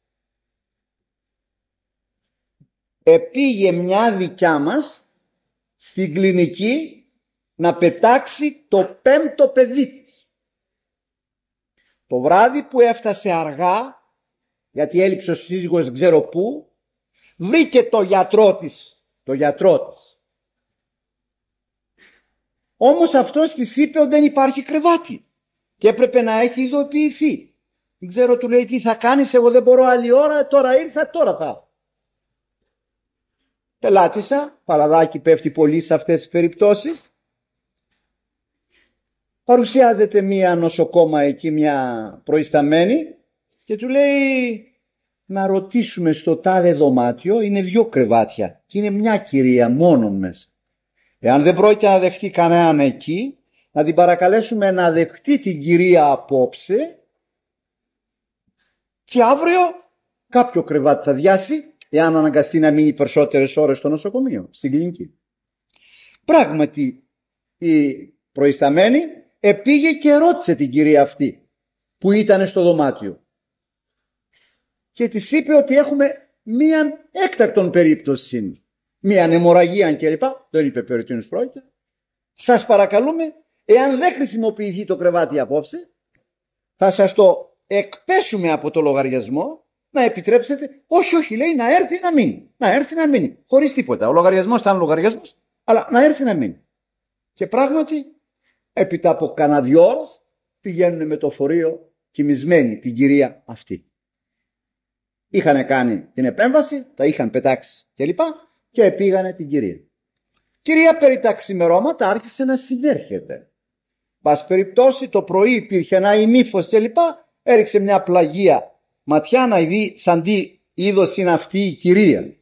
Επήγε μια δικιά μας στην κλινική να πετάξει το πέμπτο παιδί της. Το βράδυ που έφτασε αργά, γιατί έλειψε ο σύζυγος δεν ξέρω πού, βρήκε το γιατρό της, το γιατρό της. Όμως αυτός της είπε ότι δεν υπάρχει κρεβάτι και έπρεπε να έχει ειδοποιηθεί. Δεν ξέρω, του λέει, τι θα κάνεις, εγώ δεν μπορώ άλλη ώρα, τώρα ήρθα, τώρα θα. Πελάτησα, παραδάκι πέφτει πολύ σε αυτές τις περιπτώσεις. Παρουσιάζεται μία νοσοκόμα εκεί, μία προϊσταμένη, και του λέει, να ρωτήσουμε στο τάδε δωμάτιο, είναι δυο κρεβάτια και είναι μια κυρία μόνον μέσα. Εάν δεν πρόκειται να δεχτεί κανέναν εκεί, να την παρακαλέσουμε να δεχτεί την κυρία απόψε και αύριο κάποιο κρεβάτι θα διάσει, εάν αναγκαστεί να μείνει περισσότερες ώρες στο νοσοκομείο, στην κλινική. Πράγματι η προϊσταμένη επήγε και ρώτησε την κυρία αυτή που ήταν στο δωμάτιο και της είπε ότι έχουμε μία έκτακτον περίπτωση, μία αιμορραγία κλπ. Δεν είπε περί τίνος πρόκειται. Σας παρακαλούμε, εάν δεν χρησιμοποιηθεί το κρεβάτι απόψε, θα σας το εκπέσουμε από το λογαριασμό, να επιτρέψετε. Όχι, όχι, λέει, να έρθει να μείνει. Να έρθει να μείνει. Χωρίς τίποτα. Ο λογαριασμός ήταν λογαριασμός, αλλά να έρθει να μείνει. Και πράγματι, έπειτα από κανένα δυο ώρες, πηγαίνουν με το φορείο κοιμισμένη την κυρία αυτή. Είχαν κάνει την επέμβαση, τα είχαν πετάξει κλπ. Και πήγανε την κυρία. Κυρία περί τα ξημερώματα άρχισε να συνέρχεται. Πας περιπτώσει το πρωί υπήρχε ένα ημίφος κλπ. Έριξε μια πλαγία ματιά να δει σαν τι είδος είναι αυτή η κυρία.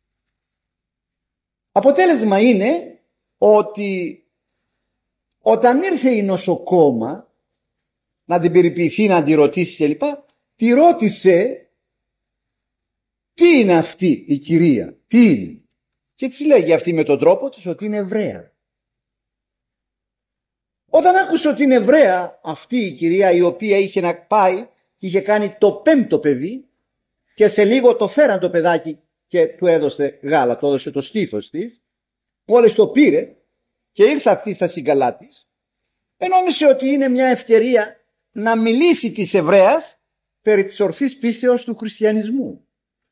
Αποτέλεσμα είναι ότι όταν ήρθε η νοσοκόμα να την περιποιηθεί, να την ρωτήσει κλπ, τη ρώτησε τι είναι αυτή η κυρία, τι είναι. Και της λέγει αυτή με τον τρόπο της ότι είναι Εβραία. Όταν άκουσε ότι είναι Εβραία αυτή η κυρία, η οποία είχε να πάει και είχε κάνει το πέμπτο παιδί και σε λίγο το φέραν το παιδάκι και του έδωσε γάλα, του έδωσε το στήθος της, μόλις το πήρε και ήρθε αυτή στα συγκαλά της, ενόμισε ότι είναι μια ευκαιρία να μιλήσει της Εβραίας περί της ορθής πίστεως του χριστιανισμού.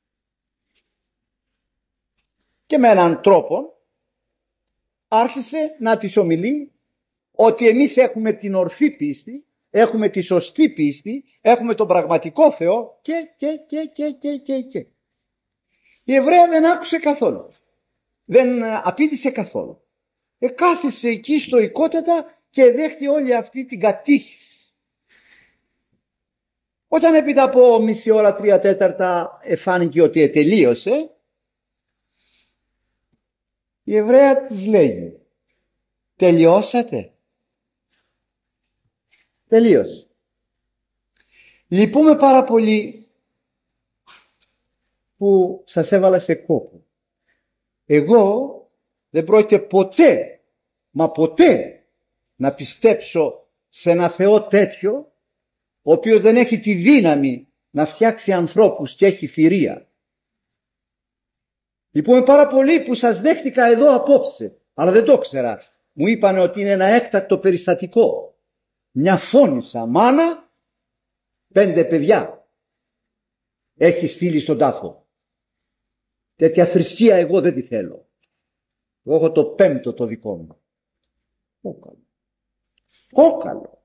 Και με έναν τρόπο άρχισε να της ομιλεί ότι εμείς έχουμε την ορθή πίστη, έχουμε τη σωστή πίστη, έχουμε τον πραγματικό Θεό και και και και και και και. Η Εβραία δεν άκουσε καθόλου, δεν απήντησε καθόλου. Εκάθισε εκεί στοικότατα και δέχτη όλη αυτή την κατήχηση. Όταν έπειτα από μισή ώρα, τρία τέταρτα εφάνηκε ότι τελείωσε, η Εβραία της λέγει, τελειώσατε? Τελείωσε. Λυπούμε πάρα πολύ που σας έβαλα σε κόπο. Εγώ δεν πρόκειται ποτέ, μα ποτέ, να πιστέψω σε ένα Θεό τέτοιο, ο οποίος δεν έχει τη δύναμη να φτιάξει ανθρώπους και έχει θηρία. Λυπούμε πάρα πολύ που σας δέχτηκα εδώ απόψε, αλλά δεν το ξέρα. Μου είπαν ότι είναι ένα έκτακτο περιστατικό. Μια φώνησα μάνα, πέντε παιδιά έχει στείλει στον τάφο. Τέτοια θρησκεία εγώ δεν τη θέλω. Εγώ έχω το πέμπτο το δικό μου. Κόκαλο. Κόκαλο.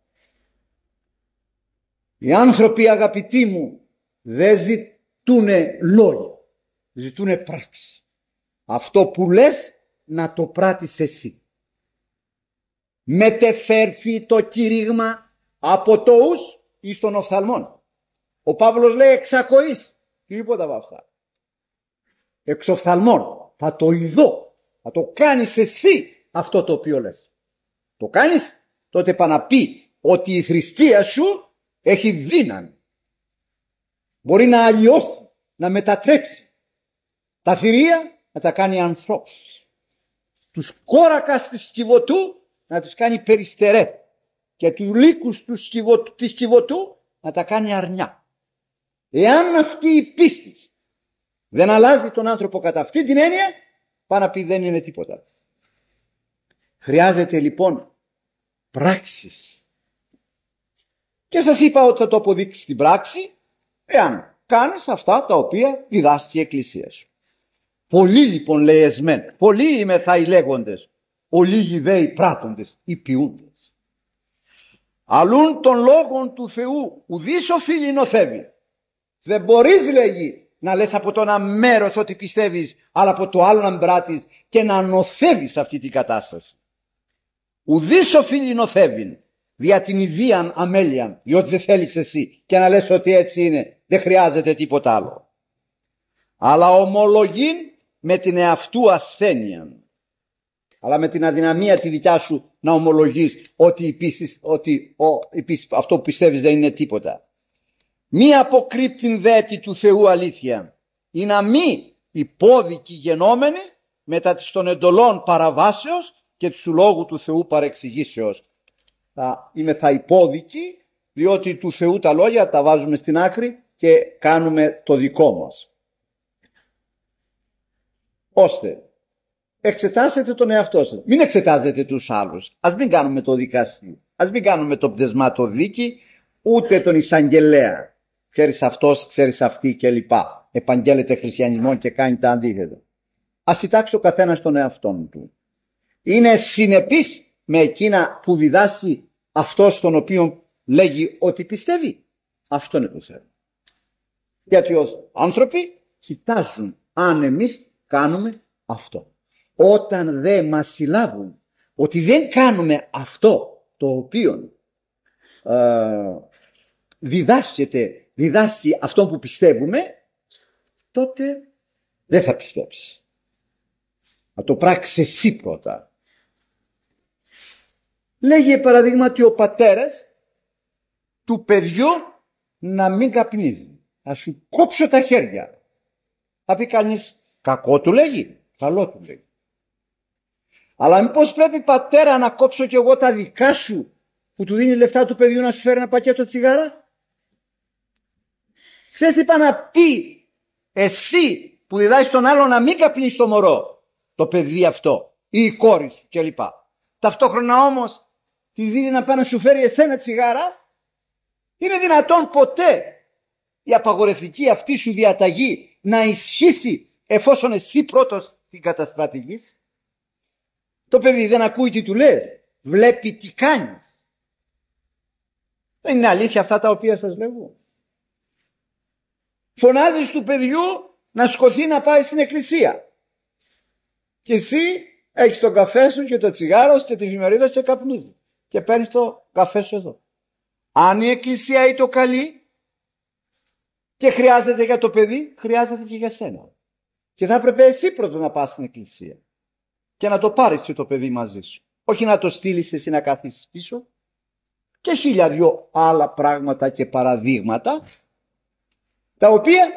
Οι άνθρωποι, αγαπητοί μου, δεν ζητούνε λόγια. Ζητούνε πράξη. Αυτό που λες να το πράττεις εσύ. Μετεφέρθη το κήρυγμα από το ους εις των οφθαλμών. Ο Παύλος λέει εξακοής. Τίποτα από αυτά. Εξ οφθαλμών. Θα το ειδώ. Θα το κάνεις εσύ αυτό το οποίο λες. Το κάνεις, τότε πά να πει ότι η θρησκεία σου έχει δύναμη. Μπορεί να αλλοιώσει, να μετατρέψει. Τα θηρία να τα κάνει ανθρώπους. Τους κόρακας της Κιβωτού να τους κάνει περιστερές. Και τους λύκους της Κιβωτού να τα κάνει αρνιά. Εάν αυτή η πίστη δεν αλλάζει τον άνθρωπο κατά αυτή την έννοια, πάνω να πει δεν είναι τίποτα. Χρειάζεται λοιπόν πράξεις. Και σας είπα ότι θα το αποδείξει στην πράξη, εάν κάνεις αυτά τα οποία διδάσκει η Εκκλησία σου. Πολλοί λοιπόν λέει εσμέν, πολλοί ημεθα οι λέγοντες, ολίγοι δε οι πράττοντες, οι ποιούντες. Αλλούν των λόγων του Θεού, ουδείς οφείλει νοθεύει. Δεν μπορείς, λέγει, να λες από το ένα μέρος ότι πιστεύεις, αλλά από το άλλο να πράττεις και να νοθεύεις αυτή την κατάσταση. Ουδείς οφείλει νοθεύει, δια την ιδίαν αμέλειαν, διότι δεν θέλεις εσύ, και να λες ότι έτσι είναι, δεν χρειάζεται τίποτα άλλο. Αλλά ομολογεί με την εαυτού ασθένεια. Αλλά με την αδυναμία τη δικιά σου να ομολογείς ότι, η πίστης, ότι ο, η πίστης, αυτό που πιστεύεις δεν είναι τίποτα. Μη αποκρύπτην δέτη του Θεού αλήθεια, ή να μη υπόδικοι γενόμενοι μετά της των εντολών παραβάσεως και του λόγου του Θεού παρεξηγήσεως. Θα είμαι θα υπόδικοι, διότι του Θεού τα λόγια τα βάζουμε στην άκρη και κάνουμε το δικό μας. Ώστε εξετάσετε τον εαυτό σας. Μην εξετάζετε τους άλλους. Ας μην κάνουμε το δικαστή. Ας μην κάνουμε το πτεσματοδίκη, ούτε τον εισαγγελέα. Ξέρεις αυτός, ξέρεις αυτή κλπ. Επαγγέλλεται χριστιανισμό και κάνει τα αντίθετα. Ας κοιτάξει ο καθένας τον εαυτόν του. Είναι συνεπής με εκείνα που διδάσκει αυτός τον οποίο λέγει ότι πιστεύει. Αυτό είναι το θέμα. Γιατί ως άνθρωποι κοιτάζουν αν εμείς κάνουμε αυτό. Όταν δεν μας συλλάβουν ότι δεν κάνουμε αυτό το οποίο ε, διδάσκεται, διδάσκει αυτό που πιστεύουμε, τότε δεν θα πιστέψει. Θα το πράξει εσύ πρώτα. Λέγει παραδείγματι ο πατέρας του παιδιού να μην καπνίζει. Θα σου κόψω τα χέρια. Θα πει κανείς, κακό του λέγει, καλό του λέγει. Αλλά μήπως πρέπει πατέρα να κόψω κι εγώ τα δικά σου που του δίνει λεφτά του παιδιού να σου φέρει ένα πακέτο τσιγάρα? Ξέρεις τι είπα να πει εσύ που διδάσεις τον άλλο να μην καπνίσει το μωρό, το παιδί αυτό ή η κόρη σου κλπ. Ταυτόχρονα όμως τη δίδει να πάει να σου φέρει εσένα τσιγάρα? Είναι δυνατόν ποτέ η απαγορευτική αυτή σου διαταγή να ισχύσει εφόσον εσύ πρώτος την καταστρατηγείς? Το παιδί δεν ακούει τι του λες, βλέπει τι κάνεις. Δεν είναι αλήθεια αυτά τα οποία σας λέω? Φωνάζεις του παιδιού να σκοθεί να πάει στην εκκλησία και εσύ έχεις τον καφέ σου και το τσιγάρο και την εφημερίδα και καπνίζει και παίρνεις το καφέ σου εδώ. Αν η εκκλησία είναι το καλή και χρειάζεται για το παιδί, χρειάζεται και για σένα. Και θα έπρεπε εσύ πρώτον να πας στην εκκλησία και να το πάρεις και το παιδί μαζί σου. Όχι να το στείλεις εσύ να καθίσεις πίσω. Και χίλια δυο άλλα πράγματα και παραδείγματα τα οποία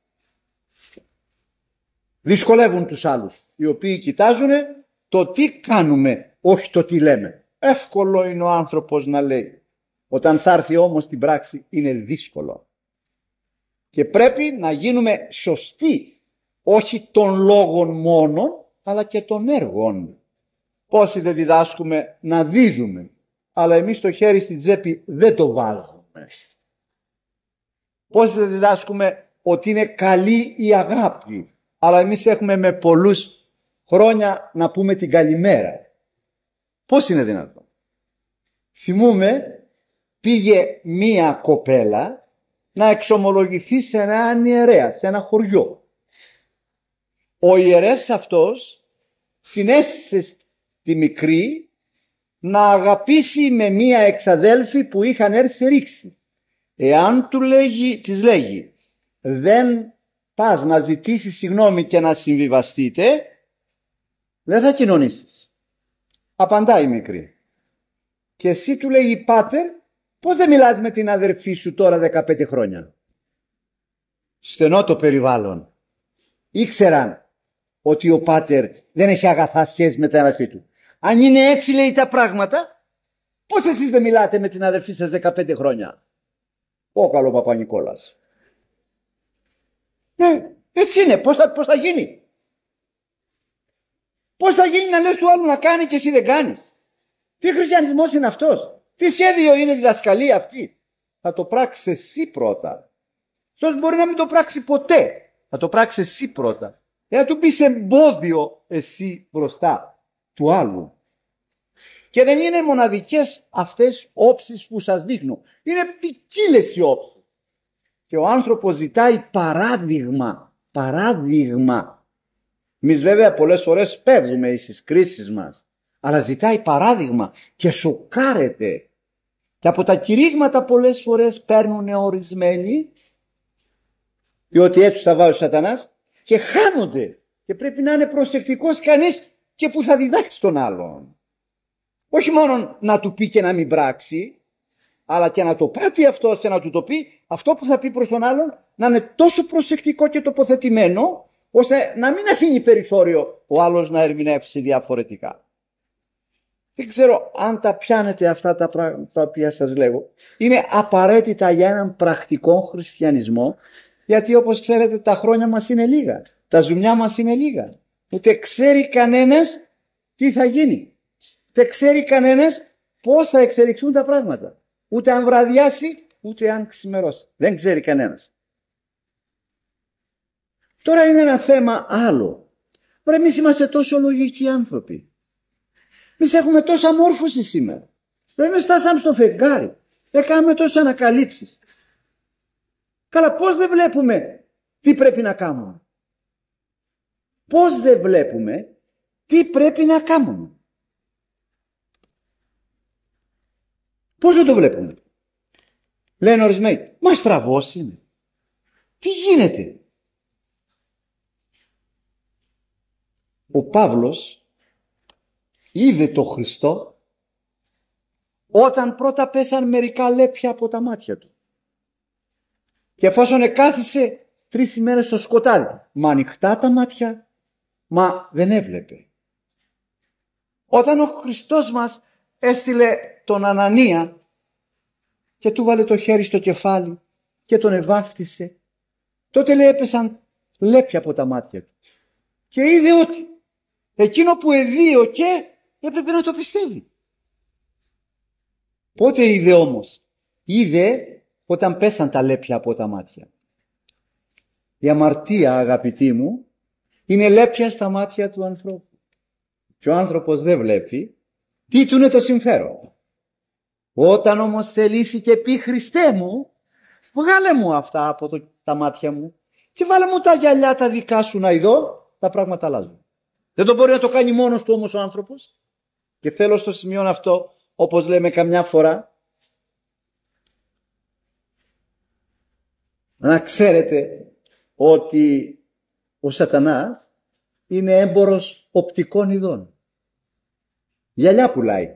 δυσκολεύουν τους άλλους, οι οποίοι κοιτάζουν το τι κάνουμε, όχι το τι λέμε. Εύκολο είναι ο άνθρωπος να λέει. Όταν θα έρθει όμως στην πράξη είναι δύσκολο. Και πρέπει να γίνουμε σωστοί, όχι των λόγων μόνο, αλλά και των έργων. Πόσοι δεν διδάσκουμε να δίδουμε, αλλά εμείς το χέρι στην τσέπη δεν το βάζουμε. Πόσοι δεν διδάσκουμε ότι είναι καλή η αγάπη, αλλά εμείς έχουμε με πολλούς χρόνια να πούμε την καλημέρα. Πώς είναι δυνατόν? Θυμούμε, πήγε μία κοπέλα να εξομολογηθεί σε έναν ιερέα, σε ένα χωριό. Ο ιερεύς αυτός συνέστησε τη μικρή να αγαπήσει με μία εξαδέλφη που είχαν έρθει σε ρήξη. Εάν του λέγει, της λέγει, δεν πας να ζητήσεις συγγνώμη και να συμβιβαστείτε, δεν θα κοινωνήσεις. Απαντάει η μικρή. Και εσύ του λέει, πάτερ, πώς δεν μιλάς με την αδερφή σου τώρα δεκαπέντε χρόνια? Στενό το περιβάλλον. Ήξεραν ότι ο πάτερ δεν έχει αγαθά σχέση με την αδερφή του. Αν είναι έτσι, λέει, τα πράγματα, πώς εσείς δεν μιλάτε με την αδερφή σας δεκαπέντε χρόνια? Ω καλό Παπα-Νικόλας. Ναι, έτσι είναι. Πώς θα, πώς θα γίνει? Πώς θα γίνει να λες του άλλου να κάνει και εσύ δεν κάνεις? Τι χριστιανισμός είναι αυτός? Τι σχέδιο είναι η διδασκαλία αυτή? Θα το πράξεις εσύ πρώτα. Αυτός μπορεί να μην το πράξει ποτέ. Θα το πράξεις εσύ πρώτα. Για να του πεις εμπόδιο εσύ μπροστά του άλλου. Και δεν είναι μοναδικές αυτές όψεις που σας δείχνω. Είναι ποικίλες οι όψεις. Και ο άνθρωπος ζητάει παράδειγμα. Παράδειγμα. Εμείς βέβαια πολλές φορές πέφτουμε στις κρίσεις μας. Αλλά ζητάει παράδειγμα και σοκάρεται. Και από τα κηρύγματα πολλές φορές παίρνουν ορισμένοι, διότι έτσι τα βάζει ο σατανάς, και χάνονται. Και πρέπει να είναι προσεκτικός κανείς και που θα διδάξει τον άλλον. Όχι μόνο να του πει και να μην πράξει, αλλά και να το πράττει αυτός και να του το πει, αυτό που θα πει προς τον άλλον να είναι τόσο προσεκτικό και τοποθετημένο, ώστε να μην αφήνει περιθώριο ο άλλος να ερμηνεύσει διαφορετικά. Δεν ξέρω αν τα πιάνετε αυτά τα πράγματα τα οποία σας λέγω. Είναι απαραίτητα για έναν πρακτικό χριστιανισμό, γιατί όπως ξέρετε τα χρόνια μας είναι λίγα, τα ζουμιά μας είναι λίγα. Ούτε ξέρει κανένας τι θα γίνει. Ούτε ξέρει κανένας πώς θα εξελιχθούν τα πράγματα. Ούτε αν βραδιάσει, ούτε αν ξημερώσει. Δεν ξέρει κανένας. Τώρα είναι ένα θέμα άλλο. Τώρα εμείς είμαστε τόσο λογικοί άνθρωποι. Εμείς έχουμε τόσα μόρφωση σήμερα. Εμείς στάσαμε στο φεγγάρι. Έκαναμε τόσες ανακαλύψεις. Καλά, πώς δεν βλέπουμε τι πρέπει να κάνουμε. Πώς δεν βλέπουμε τι πρέπει να κάνουμε. Πώς δεν το βλέπουμε. Λένε ορισμένοι, μα στραβός είναι. Τι γίνεται. Ο Παύλος είδε το Χριστό όταν πρώτα πέσαν μερικά λέπια από τα μάτια του. Και εφόσον εκάθισε τρεις ημέρες στο σκοτάδι, μα ανοιχτά τα μάτια, μα δεν έβλεπε. Όταν ο Χριστός μας έστειλε τον Ανανία και του βάλε το χέρι στο κεφάλι και τον ευάφτισε, τότε λέει έπεσαν λέπια από τα μάτια του. Και είδε ότι εκείνο που εδίω και έπρεπε να το πιστεύει. Πότε είδε όμως? Είδε όταν πέσαν τα λέπια από τα μάτια. Η αμαρτία, αγαπητοί μου, είναι λέπια στα μάτια του ανθρώπου. Και ο άνθρωπος δεν βλέπει τι του είναι το συμφέρον. Όταν όμως θελήσει και πει Χριστέ μου, βγάλε μου αυτά από το, τα μάτια μου και βάλε μου τα γυαλιά τα δικά σου να ειδώ, τα πράγματα αλλάζουν. Δεν το μπορεί να το κάνει μόνος του όμως ο άνθρωπος. Και θέλω στο σημείο αυτό, όπως λέμε καμιά φορά, να ξέρετε ότι ο Σατανάς είναι έμπορος οπτικών ειδών. Γυαλιά πουλάει.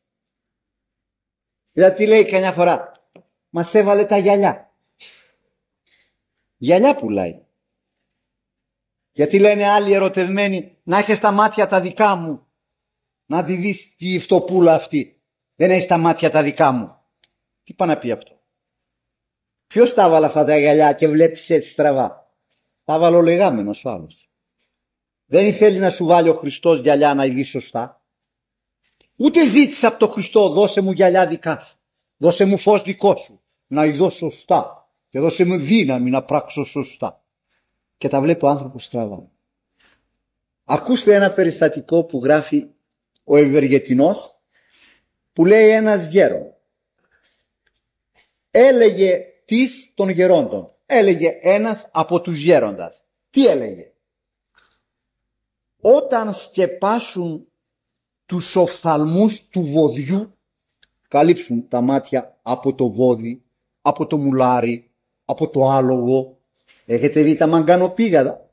Δηλαδή λέει καμιά φορά, μας έβαλε τα γυαλιά. Γυαλιά πουλάει. Γιατί λένε άλλοι ερωτευμένοι, να έχεις τα μάτια τα δικά μου, να τη δεις τη φτωπούλα αυτή. Δεν έχεις τα μάτια τα δικά μου. Τι πάει να πει αυτό? Ποιος τα έβαλε αυτά τα γυαλιά και βλέπεις έτσι στραβά? Τα έβαλε ο λεγάμενος ο άλλος. Δεν θέλει να σου βάλει ο Χριστός γυαλιά να ειδείς σωστά. Ούτε ζήτησε από τον Χριστό, δώσε μου γυαλιά δικά σου. Δώσε μου φως δικό σου, να ειδώ σωστά. Και δώσε μου δύναμη να πράξω σωστά. Και τα βλέπει ο άνθρωπος στραβά. Ακούστε ένα περιστατικό που γράφει ο Ευεργετινός, που λέει ένας γέρο. Έλεγε τις των γερόντων. Έλεγε ένας από τους γέροντας. Τι έλεγε? Όταν σκεπάσουν τους οφθαλμούς του βοδιού, καλύψουν τα μάτια από το βόδι, από το μουλάρι, από το άλογο. Έχετε δει τα μαγκανοπήγαδα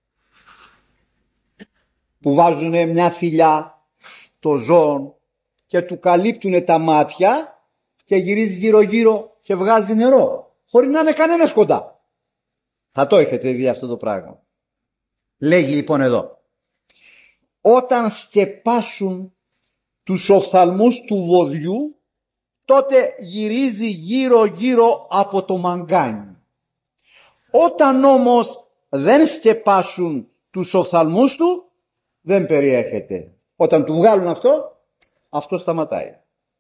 που βάζουν μια θηλιά στο ζώο και του καλύπτουν τα μάτια και γυρίζει γύρω γύρω και βγάζει νερό χωρίς να είναι κανένας κοντά. Θα το έχετε δει αυτό το πράγμα. Λέγει λοιπόν εδώ, όταν σκεπάσουν τους οφθαλμούς του βοδιού, τότε γυρίζει γύρω γύρω από το μαγκάνι. Όταν όμως δεν σκεπάσουν τους οφθαλμούς του, δεν περιέχεται. Όταν του βγάλουν αυτό, αυτό σταματάει.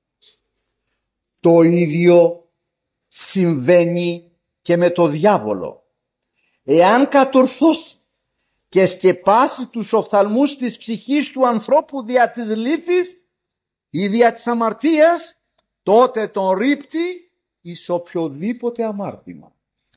Το ίδιο συμβαίνει και με το διάβολο. Εάν κατορθώσει και σκεπάσει τους οφθαλμούς της ψυχής του ανθρώπου δια της λύπης ή δια της αμαρτίας, τότε τον ρίπτει εις οποιοδήποτε αμάρτημα.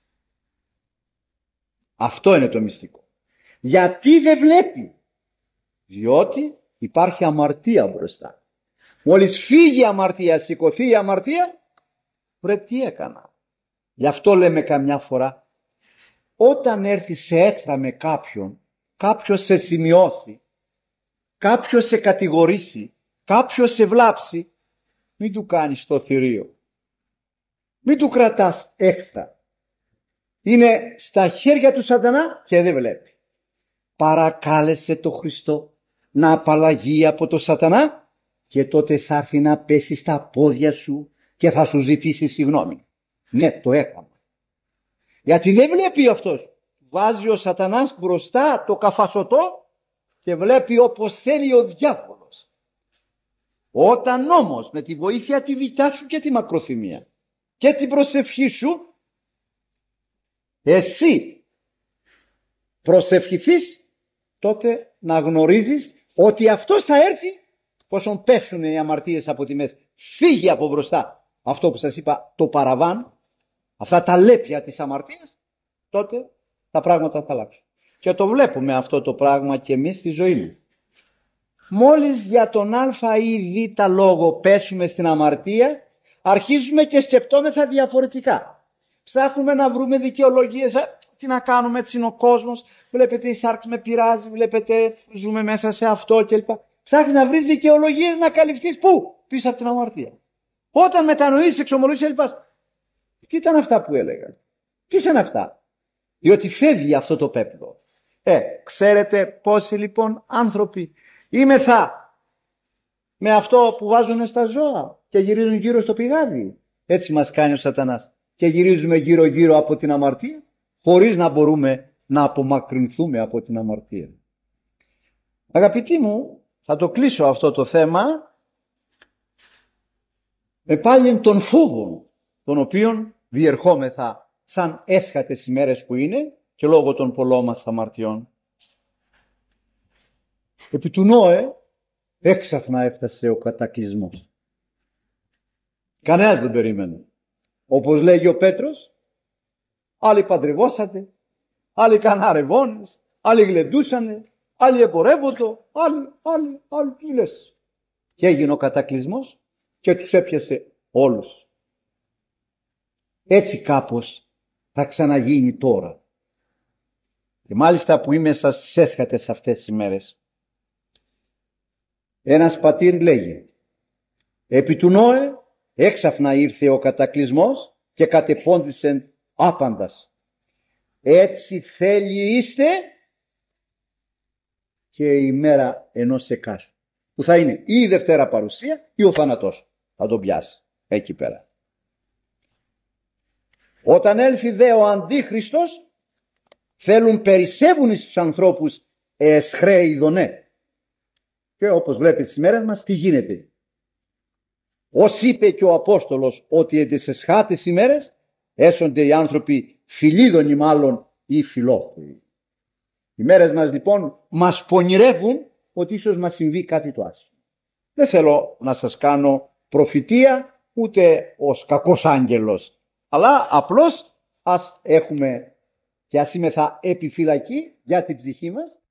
Αυτό είναι το μυστικό. Γιατί δεν βλέπει? Διότι υπάρχει αμαρτία μπροστά. Μόλις φύγει η αμαρτία, σηκωθεί η αμαρτία, βρε τι έκανα. Γι' αυτό λέμε καμιά φορά, όταν έρθει σε έθρα με κάποιον, κάποιος σε σημειώσει, κάποιος σε κατηγορήσει, κάποιος σε βλάψει, μην του κάνεις το θηρίο. Μην του κρατάς έχθρα. Είναι στα χέρια του σατανά και δεν βλέπει. Παρακάλεσε το Χριστό να απαλλαγεί από το σατανά και τότε θα έρθει να πέσει στα πόδια σου και θα σου ζητήσει συγγνώμη. Ναι, το έκανα. Γιατί δεν βλέπει αυτός. Βάζει ο σατανάς μπροστά το καφασωτό και βλέπει όπως θέλει ο διάβολος. Όταν όμως με τη βοήθεια τη δικιά σου και τη μακροθυμία και την προσευχή σου, εσύ προσευχηθείς, τότε να γνωρίζεις ότι αυτός θα έρθει, πόσον πέσουν οι αμαρτίες από τη μέση. Φύγει από μπροστά αυτό που σας είπα, το παραβάν, αυτά τα λέπια της αμαρτίας, τότε τα πράγματα θα αλλάξουν. Και το βλέπουμε αυτό το πράγμα και εμείς στη ζωή μας. Μόλις για τον α ή β λόγο πέσουμε στην αμαρτία, αρχίζουμε και σκεπτόμεθα διαφορετικά. Ψάχνουμε να βρούμε δικαιολογίες, τι να κάνουμε, έτσι είναι ο κόσμος, βλέπετε η σάρξη με πειράζει, βλέπετε ζούμε μέσα σε αυτό κλπ. Ψάχνεις να βρεις δικαιολογίες να καλυφθείς πού? Πίσω από την αμαρτία. Όταν μετανοήσεις, εξομολογήσεις κλπ. Τι ήταν αυτά που έλεγα? Τι ήταν αυτά? Διότι φεύγει αυτό το πέπλο. Ε, ξέρετε πόσοι λοιπόν άνθρωποι είμεθα με αυτό που βάζουν στα ζώα και γυρίζουν γύρω στο πηγάδι. Έτσι μας κάνει ο σατανάς. Και γυρίζουμε γύρω γύρω από την αμαρτία, χωρίς να μπορούμε να απομακρυνθούμε από την αμαρτία. Αγαπητοί μου, θα το κλείσω αυτό το θέμα με πάλι των φόβων, των οποίων διερχόμεθα σαν έσχατες ημέρες που είναι και λόγω των πολλών μας αμαρτιών. Επί του Νόε έξαφνα έφτασε ο κατακλυσμός. Κανένας δεν περίμενε. Όπως λέγει ο Πέτρος, άλλοι παντρευόσατε, άλλοι καναρευόνες, άλλοι γλεντούσανε, άλλοι εμπορεύοντο, άλλοι, άλλοι, άλλοι, τι λες. Και έγινε ο κατακλυσμός και τους έπιασε όλους. Έτσι κάπως θα ξαναγίνει τώρα. Και μάλιστα που είμαι σας έσχατες αυτές τις ημέρες. Ένας πατήρ λέγει, επί του Νόε έξαφνα ήρθε ο κατακλυσμός και κατεπώντησε άπαντας. Έτσι θέλει είστε και η μέρα ενός εκάστου. Που θα είναι ή η Δευτέρα παρουσία ή ο θάνατός. Θα τον πιάσει εκεί πέρα. Όταν έλθει δε ο Αντίχριστος, θέλουν περισσεύουν στους ανθρώπους εσχραίοι ειδονέ. Και όπως βλέπετε στις μέρες μας τι γίνεται. Ως είπε και ο Απόστολος ότι εν τις εσχάτες ημέρες έσονται οι άνθρωποι φιλίδωνοι μάλλον ή φιλόθωοι. Οι μέρες μας λοιπόν μας πονηρεύουν ότι ίσως μας συμβεί κάτι το άσχημο. Δεν θέλω να σας κάνω προφητεία ούτε ως κακός άγγελος, αλλά απλώς ας έχουμε και ας είμεθα επιφυλακή για την ψυχή μας